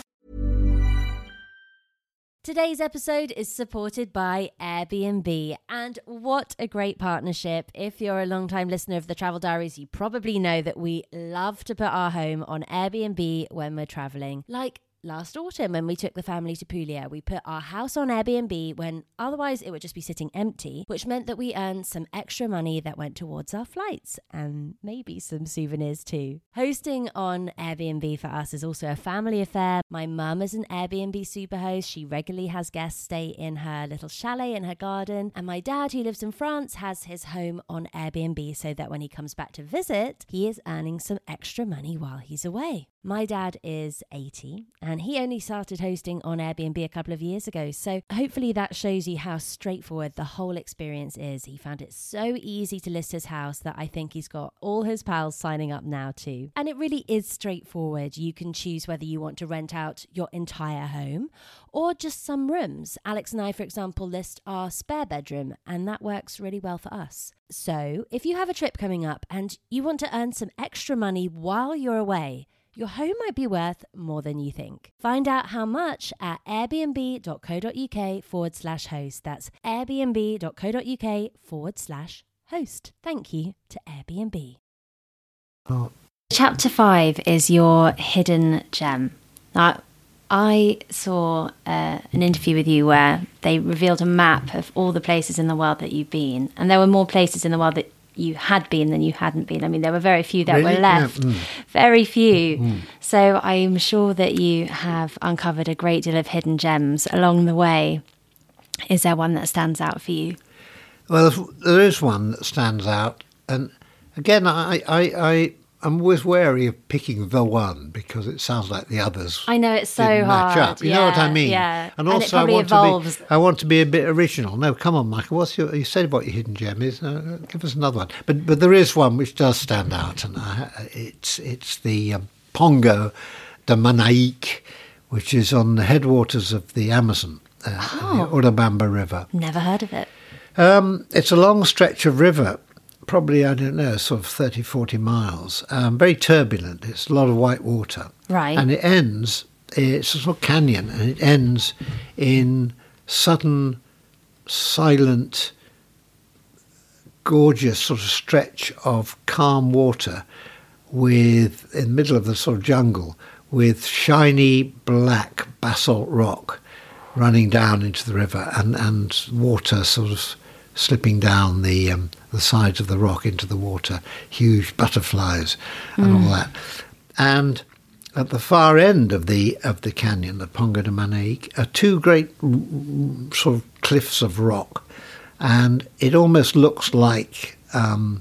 Today's episode is supported by Airbnb, and what a great partnership. If you're a long-time listener of the Travel Diaries, you probably know that we love to put our home on Airbnb when we're traveling. Like last autumn when we took the family to Puglia, we put our house on Airbnb when otherwise it would just be sitting empty, which meant that we earned some extra money that went towards our flights and maybe some souvenirs too. Hosting on Airbnb for us is also a family affair. My mum is an Airbnb superhost. She regularly has guests stay in her little chalet in her garden. And my dad, who lives in France, has his home on Airbnb so that when he comes back to visit, he is earning some extra money while he's away. My dad is 80 and he only started hosting on Airbnb a couple of years ago. So hopefully that shows you how straightforward the whole experience is. He found it so easy to list his house that I think he's got all his pals signing up now too. And it really is straightforward. You can choose whether you want to rent out your entire home or just some rooms. Alex and I, for example, list our spare bedroom, and that works really well for us. So if you have a trip coming up and you want to earn some extra money while you're away, your home might be worth more than you think. Find out how much at airbnb.co.uk/host. That's airbnb.co.uk/host. Thank you to Airbnb. Oh. Chapter 5 is your hidden gem. Now, I saw an interview with you where they revealed a map of all the places in the world that you've been, and there were more places in the world that you had been than you hadn't been. I mean, there were very few that were left. Yeah. Very few. So I'm sure that you have uncovered a great deal of hidden gems along the way. Is there one that stands out for you? Well, there is one that stands out. And again, I'm always wary of picking the one because it sounds like the others. I know, it's so match hard. up. You know what I mean? Yeah. And also, I want to be a bit original. No, come on, Michael. You said what your hidden gem is. Give us another one. But there is one which does stand out, and it's the Pongo de Manaik, which is on the headwaters of the Amazon, the Urubamba River. Never heard of it. It's a long stretch of river. Probably, I don't know, sort of 30, 40 miles. Very turbulent. It's a lot of white water. Right. And it's a sort of canyon, and it ends in sudden, silent, gorgeous sort of stretch of calm water in the middle of the sort of jungle with shiny black basalt rock running down into the river and water sort of slipping down the sides of the rock into the water, huge butterflies and all that. And at the far end of the canyon, the Pongo de Manaik, are two great sort of cliffs of rock, and it almost looks like a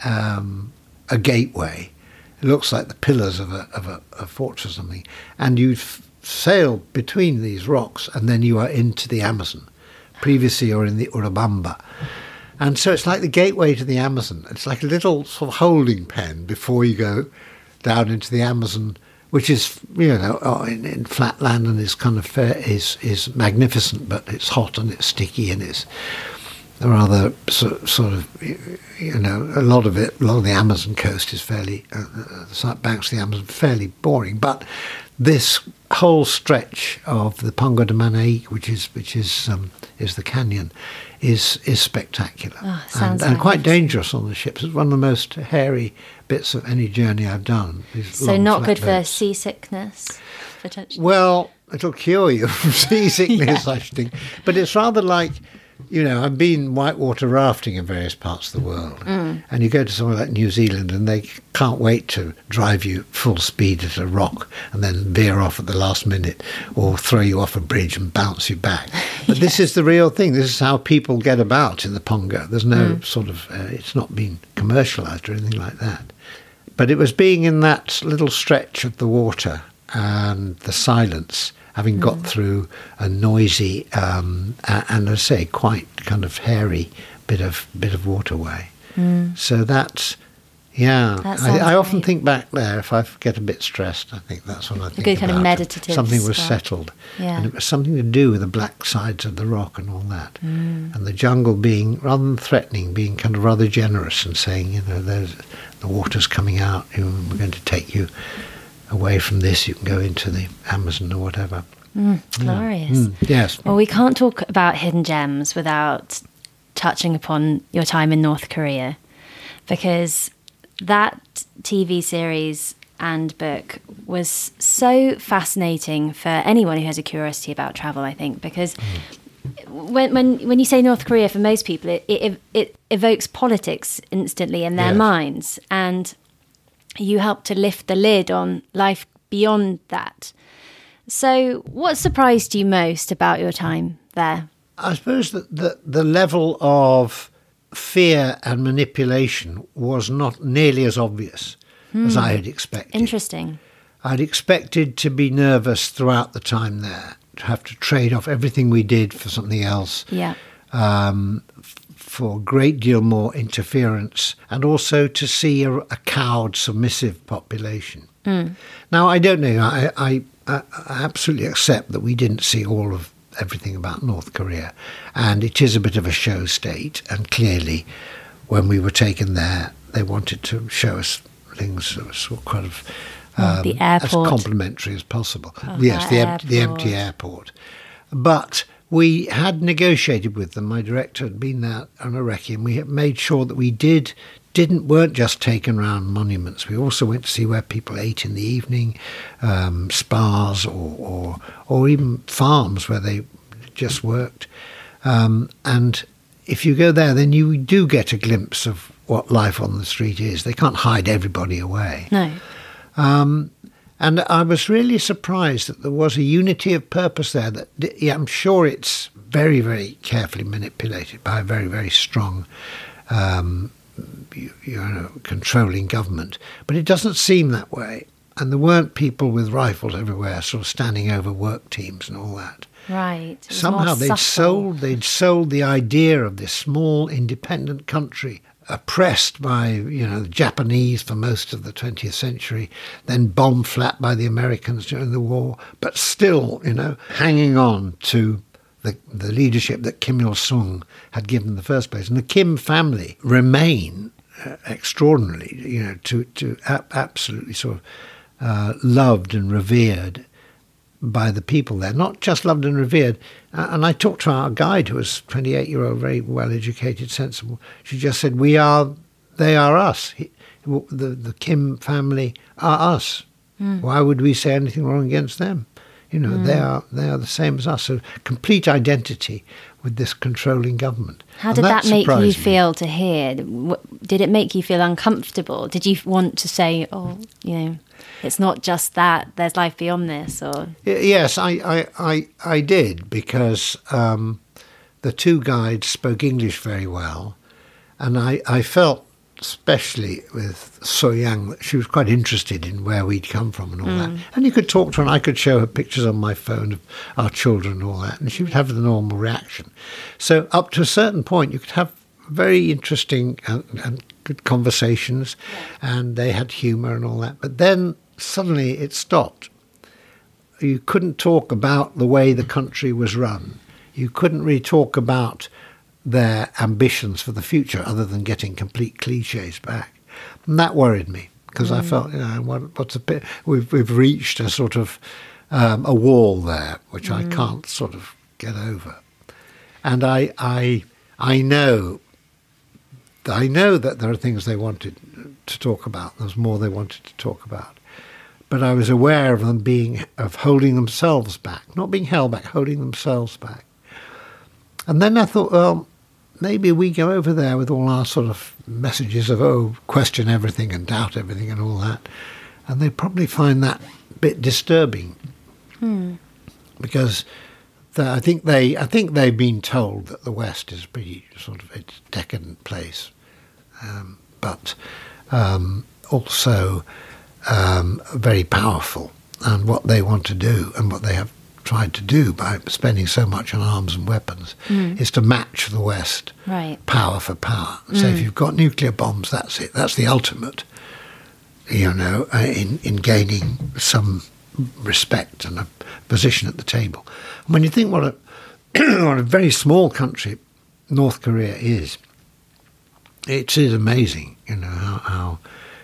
gateway. It looks like the pillars of a fortress or something. And you sail between these rocks, and then you are into the Amazon. Previously, you're in the Urubamba. And so it's like the gateway to the Amazon. It's like a little sort of holding pen before you go down into the Amazon, which is, in flat land and is kind of is magnificent, but it's hot and it's sticky and it's rather sort of, a lot of the Amazon coast is fairly, the banks of the Amazon fairly boring. But this whole stretch of the Pongo de Manaik, which is the canyon, is spectacular and quite dangerous on the ships. It's one of the most hairy bits of any journey I've done. So not good for seasickness, potentially. Well, it'll cure you from seasickness, I should think. But it's rather like I've been whitewater rafting in various parts of the world, and you go to somewhere like New Zealand and they can't wait to drive you full speed at a rock and then veer off at the last minute or throw you off a bridge and bounce you back. But this is the real thing. This is how people get about in the Pongo. There's no sort of, it's not been commercialised or anything like that. But it was being in that little stretch of the water and the silence, having got through a noisy and, as I say, quite kind of hairy bit of waterway. So that's, I often think back there. If I get a bit stressed, I think that's what I think. A good kind of meditative something was spot. settled, and it was something to do with the black sides of the rock and all that, and the jungle being rather than threatening, being kind of rather generous and saying, there's the water's coming out. We're going to take you away from this. You can go into the Amazon or whatever. Glorious. Yes. Well, we can't talk about hidden gems without touching upon your time in North Korea, because that TV series and book was so fascinating for anyone who has a curiosity about travel, I think, because when you say North Korea, for most people, it evokes politics instantly in their minds, and you help to lift the lid on life beyond that. So what surprised you most about your time there? I suppose that the level of fear and manipulation was not nearly as obvious as I had expected. Interesting. I'd expected to be nervous throughout the time there, to have to trade off everything we did for something else, for a great deal more interference, and also to see a cowed, submissive population. Now, I don't know, I absolutely accept that we didn't see all of everything about North Korea, and it is a bit of a show state, and clearly when we were taken there they wanted to show us things that were sort of kind of the airport, as complimentary as possible. Yes, the empty airport. But we had negotiated with them. My director had been there on a recce, and we had made sure that we weren't just taken around monuments. We also went to see where people ate in the evening, spas or even farms where they just worked. And if you go there, then you do get a glimpse of what life on the street is. They can't hide everybody away. No. And I was really surprised that there was a unity of purpose there. That I'm sure it's very, very carefully manipulated by a very, very strong controlling government, but it doesn't seem that way. And there weren't people with rifles everywhere, sort of standing over work teams and all that. Right. Somehow they'd sold the idea of this small independent country, oppressed by the Japanese for most of the 20th century, then bombed flat by the Americans during the war, but still hanging on to the leadership that Kim Il-sung had given in the first place. And the Kim family remain extraordinarily, absolutely sort of loved and revered by the people there. Not just loved and revered. And I talked to our guide, who was 28-year-old, very well-educated, sensible. She just said, they are us. The Kim family are us. Why would we say anything wrong against them? They are the same as us. So complete identity with this controlling government. How did that make you feel to hear? Did it make you feel uncomfortable? Did you want to say, it's not just that, there's life beyond this? Or yes, I did, because the two guides spoke English very well, and I felt, especially with So-Young, that she was quite interested in where we'd come from and all that. And you could talk to her, and I could show her pictures on my phone of our children and all that, and she would have the normal reaction. So up to a certain point, you could have very interesting and good conversations, and they had humour and all that. But then suddenly it stopped. You couldn't talk about the way the country was run. You couldn't really talk about their ambitions for the future other than getting complete cliches back. And that worried me, because I felt, what's a bit, we've reached a sort of a wall there, which I can't sort of get over. And I know that there are things they wanted to talk about. There's more they wanted to talk about. But I was aware of them holding themselves back, not being held back, holding themselves back. And then I thought, well, maybe we go over there with all our sort of messages of, question everything and doubt everything and all that. And they probably find that a bit disturbing. Because I think they've been told that the West is a pretty sort of a decadent place. But also very powerful. And what they want to do and what they have tried to do by spending so much on arms and weapons is to match the West, power for power. So if you've got nuclear bombs, that's it. That's the ultimate, in gaining some respect and a position at the table. And when you think what a very small country North Korea is, it is amazing, how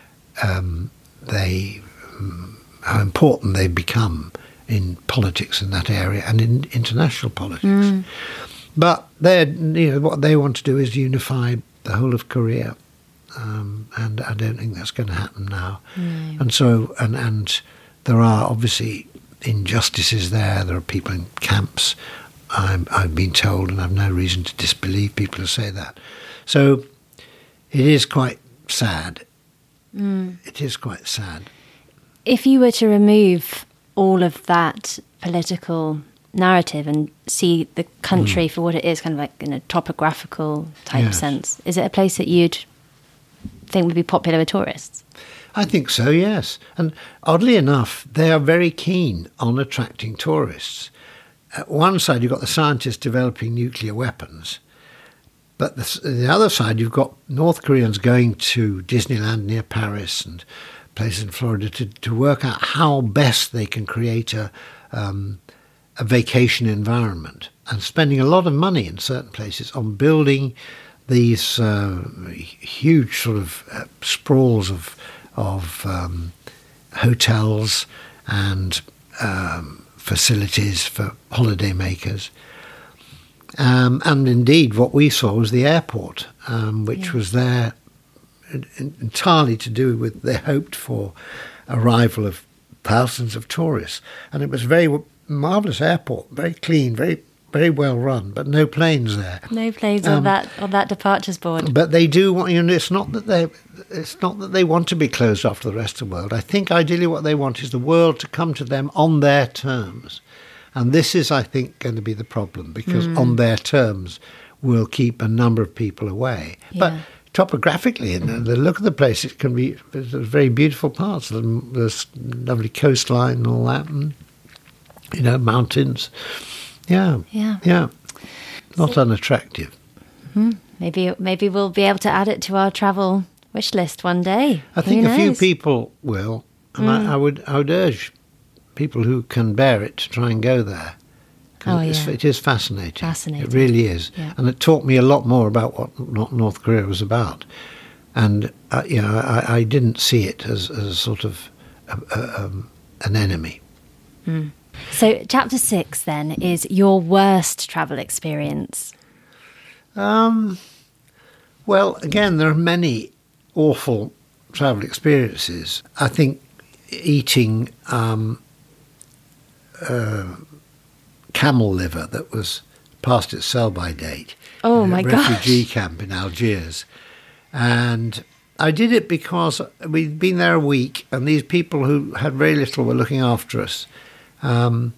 important they've become in politics in that area and in international politics. But what they want to do is unify the whole of Korea, and I don't think that's going to happen now. And so, and there are obviously injustices there. There are people in camps, I've been told, and I've no reason to disbelieve people who say that. So it is quite sad. It is quite sad. If you were to remove all of that political narrative and see the country for what it is, kind of like in a topographical type sense, is it a place that you'd think would be popular with tourists? I think so, yes. And oddly enough, they are very keen on attracting tourists. At one side, you've got the scientists developing nuclear weapons, but the other side, you've got North Koreans going to Disneyland near Paris and places in Florida to work out how best they can create a vacation environment, and spending a lot of money in certain places on building these huge sort of sprawls of hotels and facilities for holidaymakers. And indeed, what we saw was the airport, which was there entirely to do with the hoped for arrival of thousands of tourists. And it was a very marvellous airport, very clean, very, very well run, but no planes there. No planes on that departures board. But they do want, it's not that they want to be closed off to the rest of the world. I think ideally what they want is the world to come to them on their terms. And this is, I think, going to be the problem, because on their terms will keep a number of people away. Yeah. But topographically, and the look of the place, there's very beautiful parts. There's lovely coastline and all that, and, mountains. Yeah. Not unattractive. Maybe we'll be able to add it to our travel wish list one day. I think a few people will, and I would urge people who can bear it to try and go there. It is fascinating. It really is. Yeah. And it taught me a lot more about what North Korea was about. And, I didn't see it as a sort of an enemy. So chapter 6, then, is your worst travel experience. Well, again, there are many awful travel experiences. I think eating camel liver that was past its sell-by date in a refugee camp in Algiers. And I did it because we'd been there a week, and these people who had very little were looking after us. On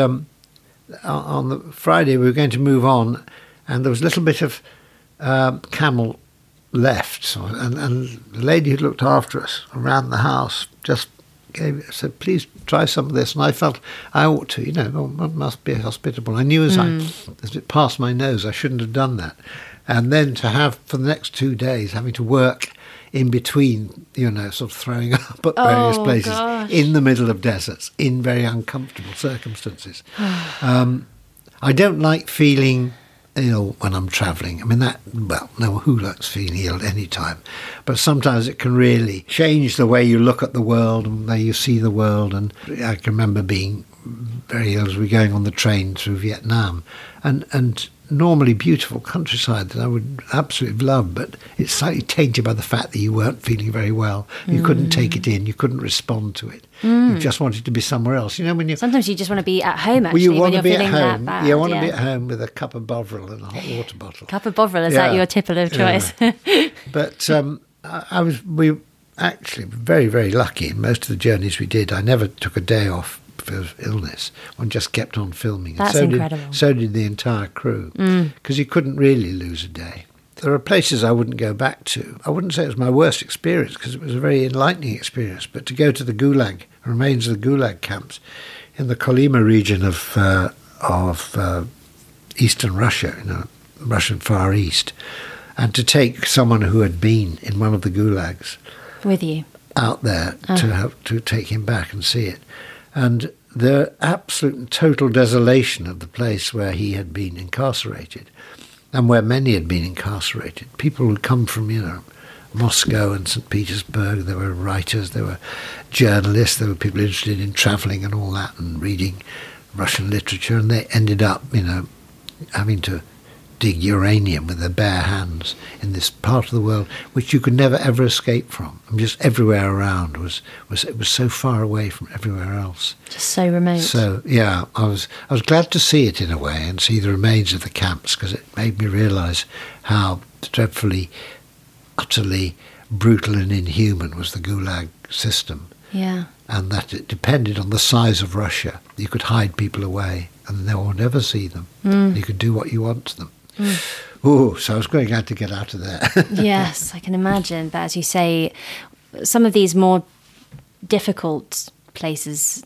the Friday we were going to move on, and there was a little bit of camel left, and the lady who looked after us around the house just said, please try some of this. And I felt I ought to, I must be hospitable. I knew as it passed my nose, I shouldn't have done that. And then to have, for the next 2 days, having to work in between, sort of throwing up at various places in the middle of deserts, in very uncomfortable circumstances. I don't like feeling ill when I'm travelling. I mean, who likes feeling ill at any time? But sometimes it can really change the way you look at the world and the way you see the world. And I can remember being very ill as we were going on the train through Vietnam and normally beautiful countryside that I would absolutely love, but it's slightly tainted by the fact that you weren't feeling very well. You couldn't take it in. You couldn't respond to it. You just wanted to be somewhere else. You know, when you sometimes you just want to be at home. Actually, you want when to you're be feeling at home. that bad. You want to be at home with a cup of Bovril and a hot water bottle. Cup of Bovril, is that your tipple of choice? But we actually very, very lucky in most of the journeys we did. I never took a day off for illness. One just kept on filming. That's and incredible. So did the entire crew, because you couldn't really lose a day. There are places I wouldn't go back to. I wouldn't say it was my worst experience, because it was a very enlightening experience, but to go to the Gulag, remains of the Gulag camps in the Kolyma region of eastern Russia, Russian Far East, and to take someone who had been in one of the Gulags with you out there to take him back and see it. And the absolute and total desolation of the place where he had been incarcerated, and where many had been incarcerated. People who come from, Moscow and St. Petersburg. There were writers, there were journalists, there were people interested in travelling and all that and reading Russian literature, and they ended up, having to dig uranium with their bare hands in this part of the world which you could never ever escape from. Just everywhere around it was so far away from everywhere else, just so remote. So yeah, I was glad to see it in a way and see the remains of the camps, because it made me realise how dreadfully, utterly brutal and inhuman was the Gulag system. Yeah. And that it depended on the size of Russia. You could hide people away and no one would ever see them. You could do what you want to them. So I was quite glad to get out of there. Yes, I can imagine. But as you say, some of these more difficult places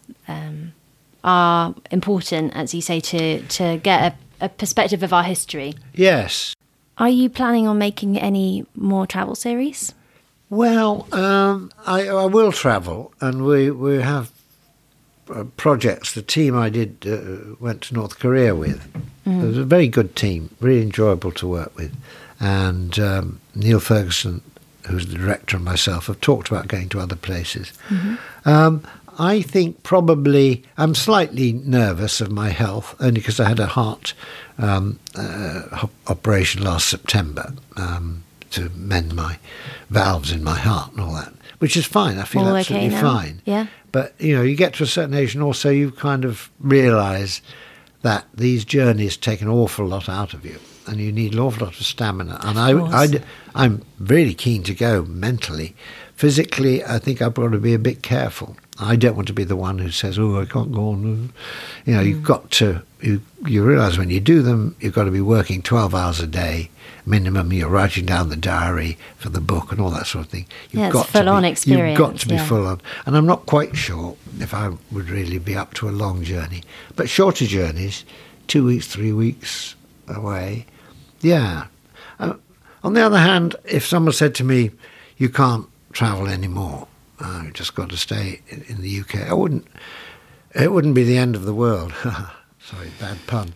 are important, as you say, to get a perspective of our history. Yes. Are you planning on making any more travel series? Well, I will travel, and we have projects. The team I went to North Korea with. It was a very good team, really enjoyable to work with. And Neil Ferguson, who's the director, and myself have talked about going to other places. I think probably I'm slightly nervous of my health, only because I had a heart operation last September to mend my valves in my heart and all that, which is fine. I feel absolutely fine. Yeah. But, you get to a certain age and also you kind of realise that these journeys take an awful lot out of you and you need an awful lot of stamina. And I'm really keen to go mentally. Physically, I think I've got to be a bit careful. I don't want to be the one who says, I can't go on. You've got to, you realise when you do them, you've got to be working 12 hours a day minimum. You're writing down the diary for the book and all that sort of thing. It's a full-on experience. You've got to be full-on. And I'm not quite sure if I would really be up to a long journey. But shorter journeys, 2 weeks, 3 weeks away, yeah. On the other hand, if someone said to me, you can't travel anymore, you've just got to stay in the UK, it wouldn't be the end of the world. Sorry, bad pun.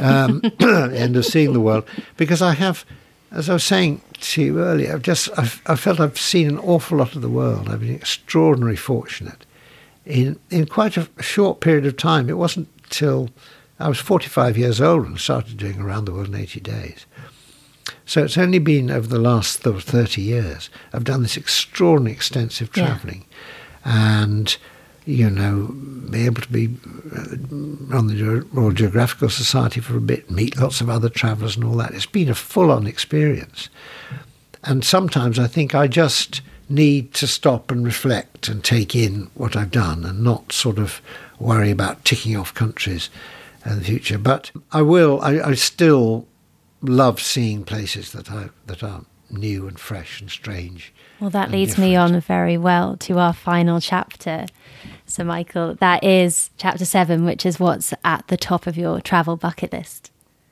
End of seeing the world. Because I have, as I was saying to you earlier, I felt I've seen an awful lot of the world. I've been extraordinarily fortunate in quite a short period of time. It wasn't till I was 45 years old and started doing Around the World in 80 Days. So it's only been over the last 30 years I've done this extraordinarily extensive travelling. And, be able to be on the Royal Geographical Society for a bit, meet lots of other travellers and all that. It's been a full-on experience. And sometimes I think I just need to stop and reflect and take in what I've done and not sort of worry about ticking off countries in the future. But I still love seeing places that are new and fresh and strange. Well, that leads me on very well to our final chapter. So, Michael, that is chapter 7, which is what's at the top of your travel bucket list.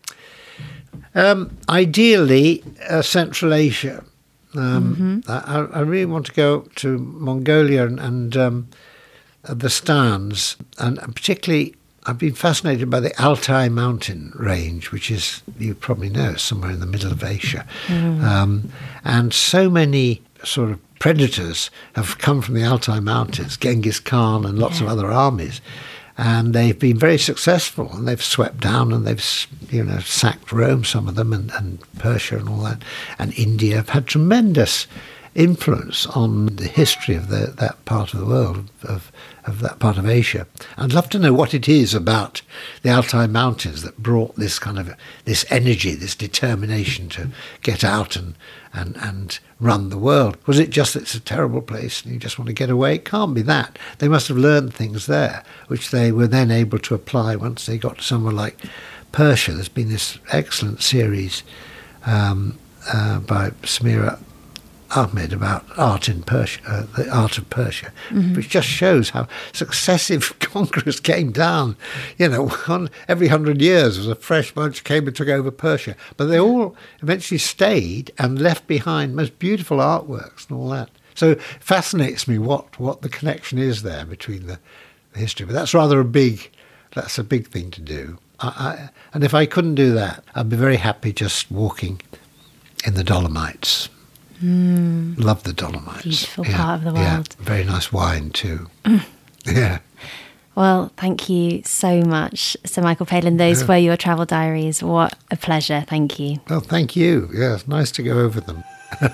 Ideally, Central Asia. I really want to go to Mongolia and the Stans, and particularly I've been fascinated by the Altai mountain range, which is, you probably know, somewhere in the middle of Asia. And so many sort of predators have come from the Altai mountains, Genghis Khan and lots of other armies. And they've been very successful, and they've swept down and they've, sacked Rome, some of them, and Persia and all that. And India have had tremendous influence on the history of that part of the world, of that part of Asia. I'd love to know what it is about the Altai Mountains that brought this kind of this energy, this determination to get out and run the world. Was it just that it's a terrible place and you just want to get away? It can't be that. They must have learned things there, which they were then able to apply once they got to somewhere like Persia. There's been this excellent series by Samira Ahmed about art in Persia, the art of Persia, which just shows how successive conquerors came down. Every 100 years was a fresh bunch came and took over Persia, but they all eventually stayed and left behind most beautiful artworks and all that. So it fascinates me what the connection is there between the history. But that's a big thing to do. And if I couldn't do that, I'd be very happy just walking in the Dolomites. Love the Dolomites. Beautiful part of the world. Yeah, very nice wine too. Yeah. Well, thank you so much, Sir Michael Palin. Those were your travel diaries. What a pleasure. Thank you. Well, thank you. Yeah, it's nice to go over them.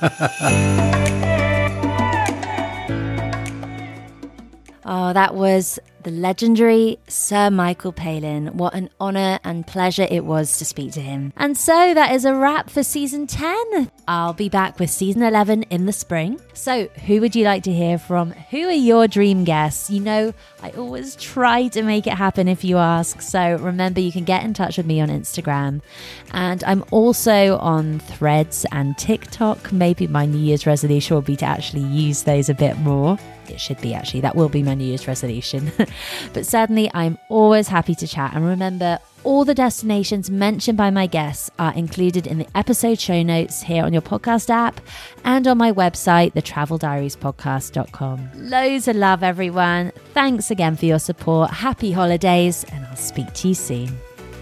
Oh, that was the legendary Sir Michael Palin. What an honour and pleasure it was to speak to him. And so that is a wrap for season 10. I'll be back with season 11 in the spring. So who would you like to hear from? Who are your dream guests? I always try to make it happen if you ask. So remember, you can get in touch with me on Instagram. And I'm also on Threads and TikTok. Maybe my New Year's resolution will be to actually use those a bit more. It should be, actually. That will be my New Year's resolution. But certainly, I'm always happy to chat. And remember, all the destinations mentioned by my guests are included in the episode show notes here on your podcast app and on my website, thetraveldiariespodcast.com. Loads of love, everyone. Thanks again for your support. Happy holidays, and I'll speak to you soon.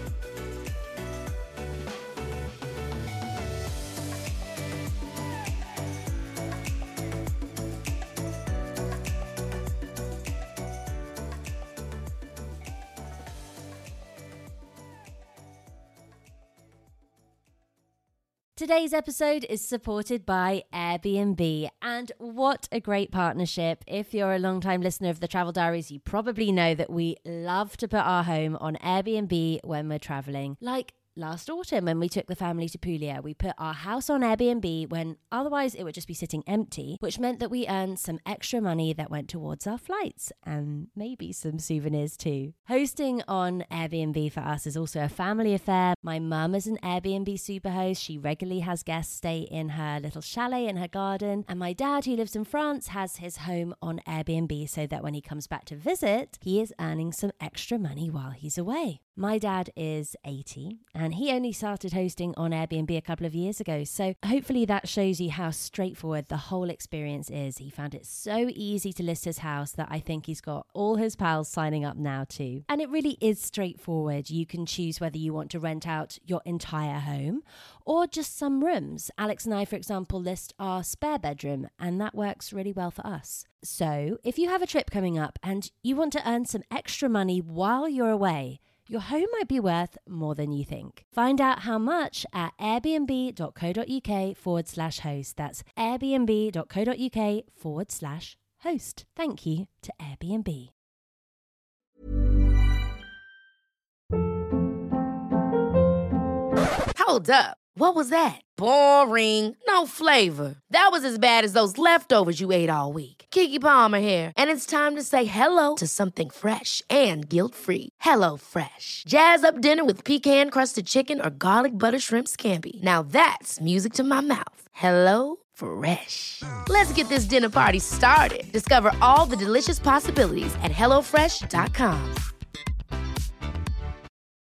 Today's episode is supported by Airbnb, and what a great partnership. If you're a long-time listener of the Travel Diaries, you probably know that we love to put our home on Airbnb when we're traveling. Like last autumn when we took the family to Puglia, we put our house on Airbnb when otherwise it would just be sitting empty, which meant that we earned some extra money that went towards our flights and maybe some souvenirs too. Hosting on Airbnb for us is also a family affair. My mum is an Airbnb superhost. She regularly has guests stay in her little chalet in her garden. And my dad, who lives in France, has his home on Airbnb so that when he comes back to visit, he is earning some extra money while he's away. My dad is 80 and he only started hosting on Airbnb a couple of years ago. So hopefully that shows you how straightforward the whole experience is. He found it so easy to list his house that I think he's got all his pals signing up now too. And it really is straightforward. You can choose whether you want to rent out your entire home or just some rooms. Alex and I, for example, list our spare bedroom, and that works really well for us. So if you have a trip coming up and you want to earn some extra money while you're away, your home might be worth more than you think. Find out how much at airbnb.co.uk/host. That's airbnb.co.uk/host. Thank you to Airbnb. Hold up. What was that? Boring. No flavor. That was as bad as those leftovers you ate all week. Keke Palmer here. And it's time to say hello to something fresh and guilt-free. Hello Fresh. Jazz up dinner with pecan-crusted chicken or garlic butter shrimp scampi. Now that's music to my mouth. Hello Fresh. Let's get this dinner party started. Discover all the delicious possibilities at HelloFresh.com.